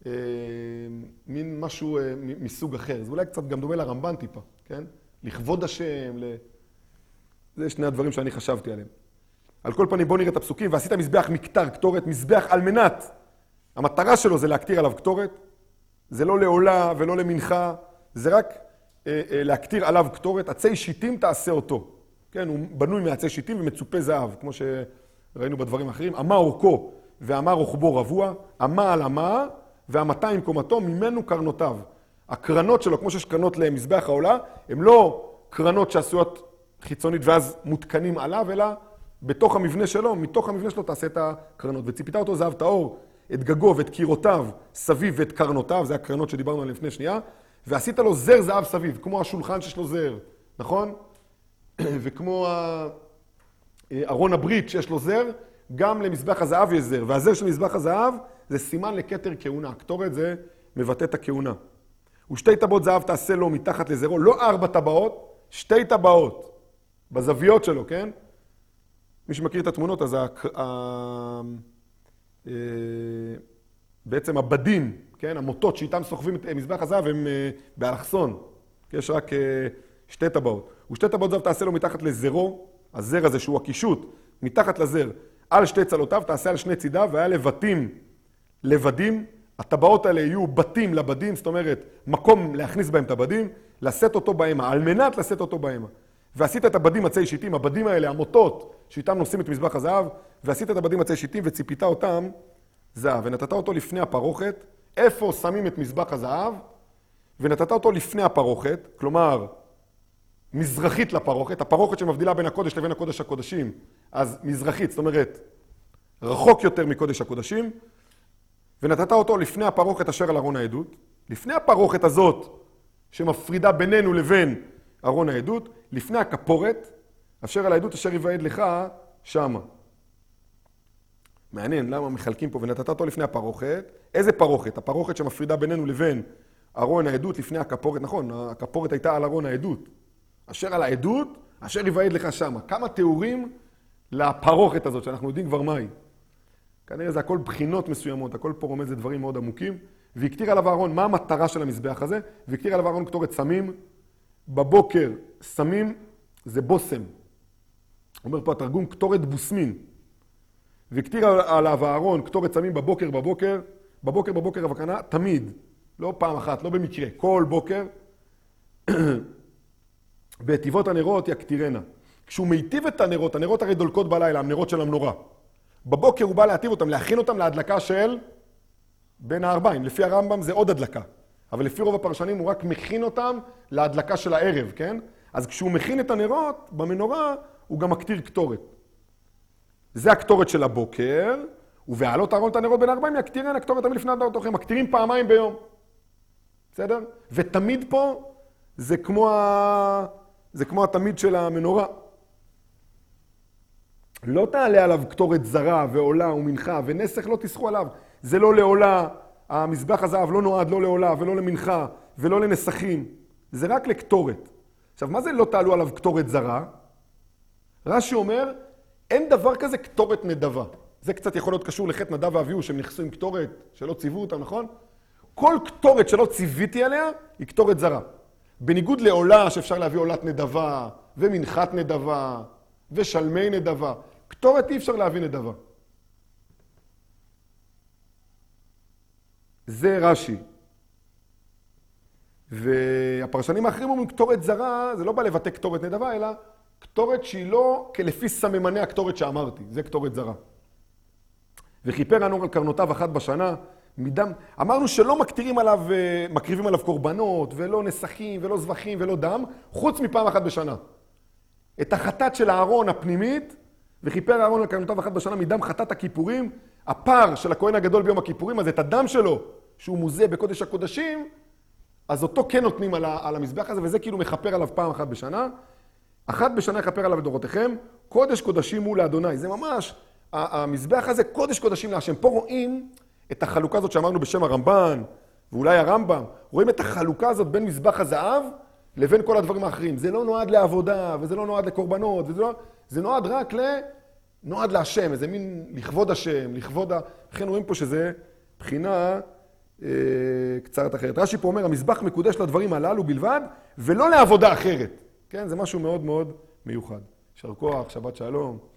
אה, מין משהו אה, מסוג אחר. זה אולי קצת גם דומה לרמב"ן טיפה, כן? לכבוד השם, ל... זה שני הדברים שאני חשבתי עליהם. על כל פנים, בואו נראה את הפסוקים. ועשית מזבח מקטר, קטורת, מזבח על מנת. המטרה שלו זה להקטיר עליו קטורת. זה לא לעולה ולא למנחה, זה רק אה, אה, להקטיר עליו קטורת. עצי שיטים תעשה אותו. כן, הוא בנוי מעצי שיטים ומצופה זהב, כמו שראינו בדברים האחרים. אמה אורכו ואמה רוחבו רבוע, אמה על אמה והמאתיים קומתו, ממנו קרנותיו. הקרנות שלו, כמו שיש קרנות למזבח העולה, הם לא קרנות שעשויות חיצונית ואז מותקנים עליו, אלא בתוך המבנה שלו, מתוך המבנה שלו תעשה את הקרנות. וציפיתה אותו זהב טהור, את גגו ואת קירותיו סביב ואת קרנותיו, זה הקרנות שדיברנו עליהן לפני שנייה, ועשית לו זר זהב סביב, כמו השולחן שיש לו זר, נכון? וכמו ארון הברית שיש לו זר, גם למזבח הזהב יש זר, והזר של מזבח הזהב זה סימן לכתר כהונה, הקטורת זה מבטא את הכהונה. ושתי טבעות זהב תעשה לו מתחת לזרו, לא ארבע טבעות, שתי טבעות, בזוויות שלו, כן? מי שמכיר את התמונות, אז ה... בעצם הבדים, כן? המוטות שאיתם סוחבים את מזבח הזהב הם באלכסון, יש רק שתי טבעות. ושתי טבעות זהב תעשה לו מתחת לזרו, הזר הזה שהוא הקישוט, מתחת לזר, על שתי צלותיו, תעשה על שני צידיו, והיה לבטים, לבדים, הטבעות האלה יהיו בתים לבדים, זאת אומרת, מקום להכניס בהם את הבדים, לשאת אותו בהמה, על מנת לשאת אותו בהמה. ועשית את הבדים עצי שיטים, הבדים האלה, המוטות, שאיתם נושאים את מזבח הזהב, ועשית את הבדים עצי שיטים וציפיתה אותם זהב, ונתת אותו לפני הפרוכת, איפה שמים את מזבח הזהב, ונתת אותו לפני הפרוכת, כלומר, מזרחית לפרוכת, הפרוכת שמבדילה בין הקודש לבין הקודש הקודשים, אז מזרחית, זאת אומרת, רחוק יותר מקודש הקודשים, ונתת אותו לפני הפרוכת אשר על ארון העדות, לפני הפרוכת הזאת שמפרידה בינינו לבין ארון העדות, לפני הכפורת, אשר על העדות אשר יבעד לך שמה. מעניין, למה מחלקים פה? ונתת אותו לפני הפרוכת. איזה פרוכת? הפרוכת שמפרידה בינינו לבין ארון העדות לפני הכפורת. נכון, הכפורת הייתה על ארון העדות. אשר על העדות, אשר יבעד לך שמה. כמה תיאורים לפרוכת הזאת, שאנחנו יודעים כבר מהי. כנראה זה הכל בחינות מסוימות, הכל פה רומז לדברים מאוד עמוקים. והקטיר עליו אהרון, מה המטרה של המזבח הזה? והקטיר עליו אהרון קטורת סמים. בבוקר סמים זה בוסם. אומר פה התרגום, קטורת בוסמין. והקטיר עליו אהרון קטורת סמים בבוקר בבוקר, בבוקר בבוקר הבקנה, תמיד, לא פעם אחת, לא במקרה, כל בוקר, בטבעות הנרות יקטירנה. כשהוא מיטיב את הנרות, הנרות הרי דולקות בלילה, הנרות של המנורה. בבוקר הוא בא להטיב אותם, להכין אותם להדלקה של בין הארבעים. לפי הרמב"ם זה עוד הדלקה. אבל לפי רוב הפרשנים הוא רק מכין אותם להדלקה של הערב, כן? אז כשהוא מכין את הנרות במנורה, הוא גם מקטיר קטורת. זה הקטורת של הבוקר, ובעלות אהרון את הנרות בין הארבעים יקטירנה קטורת תמיד לפני הדלתוכם. מקטירים פעמיים ביום. בסדר? ותמיד פה זה כמו, ה... זה כמו התמיד של המנורה. לא תעלה עליו קטורת זרה ועולה ומנחה ונסך לא תסחו עליו. זה לא לעולה, המזבח הזהב לא נועד לא לעולה ולא למנחה ולא לנסכים. זה רק לקטורת. עכשיו, מה זה לא תעלו עליו קטורת זרה? רש"י אומר, אין דבר כזה קטורת נדבה. זה קצת יכול להיות קשור לחטא נדב ואביהו שהם נכנסו עם קטורת שלא ציוו אותם, נכון? כל קטורת שלא ציוויתי עליה היא קטורת זרה. בניגוד לעולה שאפשר להביא עולת נדבה ומנחת נדבה ושלמי נדבה. קטורת אי אפשר להביא נדבה. זה רש"י. והפרשנים האחרים אומרים קטורת זרה, זה לא בא לבטא קטורת נדבה, אלא קטורת שהיא לא כלפי סממני הקטורת שאמרתי. זה קטורת זרה. וכיפר הנור על קרנותיו אחת בשנה, מדם... אמרנו שלא מקטירים עליו, מקריבים עליו קורבנות, ולא נסכים, ולא זבחים, ולא דם, חוץ מפעם אחת בשנה. את החטאת של הארון הפנימית, וכיפר הארון על קרנותיו אחת בשנה מדם חטאת הכיפורים, הפר של הכהן הגדול ביום הכיפורים, אז את הדם שלו, שהוא מוזה בקודש הקודשים, אז אותו כן נותנים על, ה... על המזבח הזה, וזה כאילו מחפר עליו פעם אחת בשנה. אחת בשנה יכפר עליו לדורותיכם, קודש קודשים הוא לאדוני. זה ממש, המזבח הזה קודש קודשים להשם. פה רואים את החלוקה הזאת שאמרנו בשם הרמב"ן, ואולי הרמב"ם, רואים את החלוקה הזאת בין מזבח הזהב לבין כל הדברים האחרים. זה לא נועד לעבודה, וזה לא נועד לקורבנות, וזה לא... זה נועד רק ל... נועד להשם, איזה מין לכבוד השם, לכבוד ה... לכן רואים פה שזה בחינה אה, קצת אחרת. רש"י פה אומר, המזבח מקודש לדברים הללו בלבד, ולא לעבודה אחרת. כן, זה משהו מאוד מאוד מיוחד. יישר כוח, שבת שלום.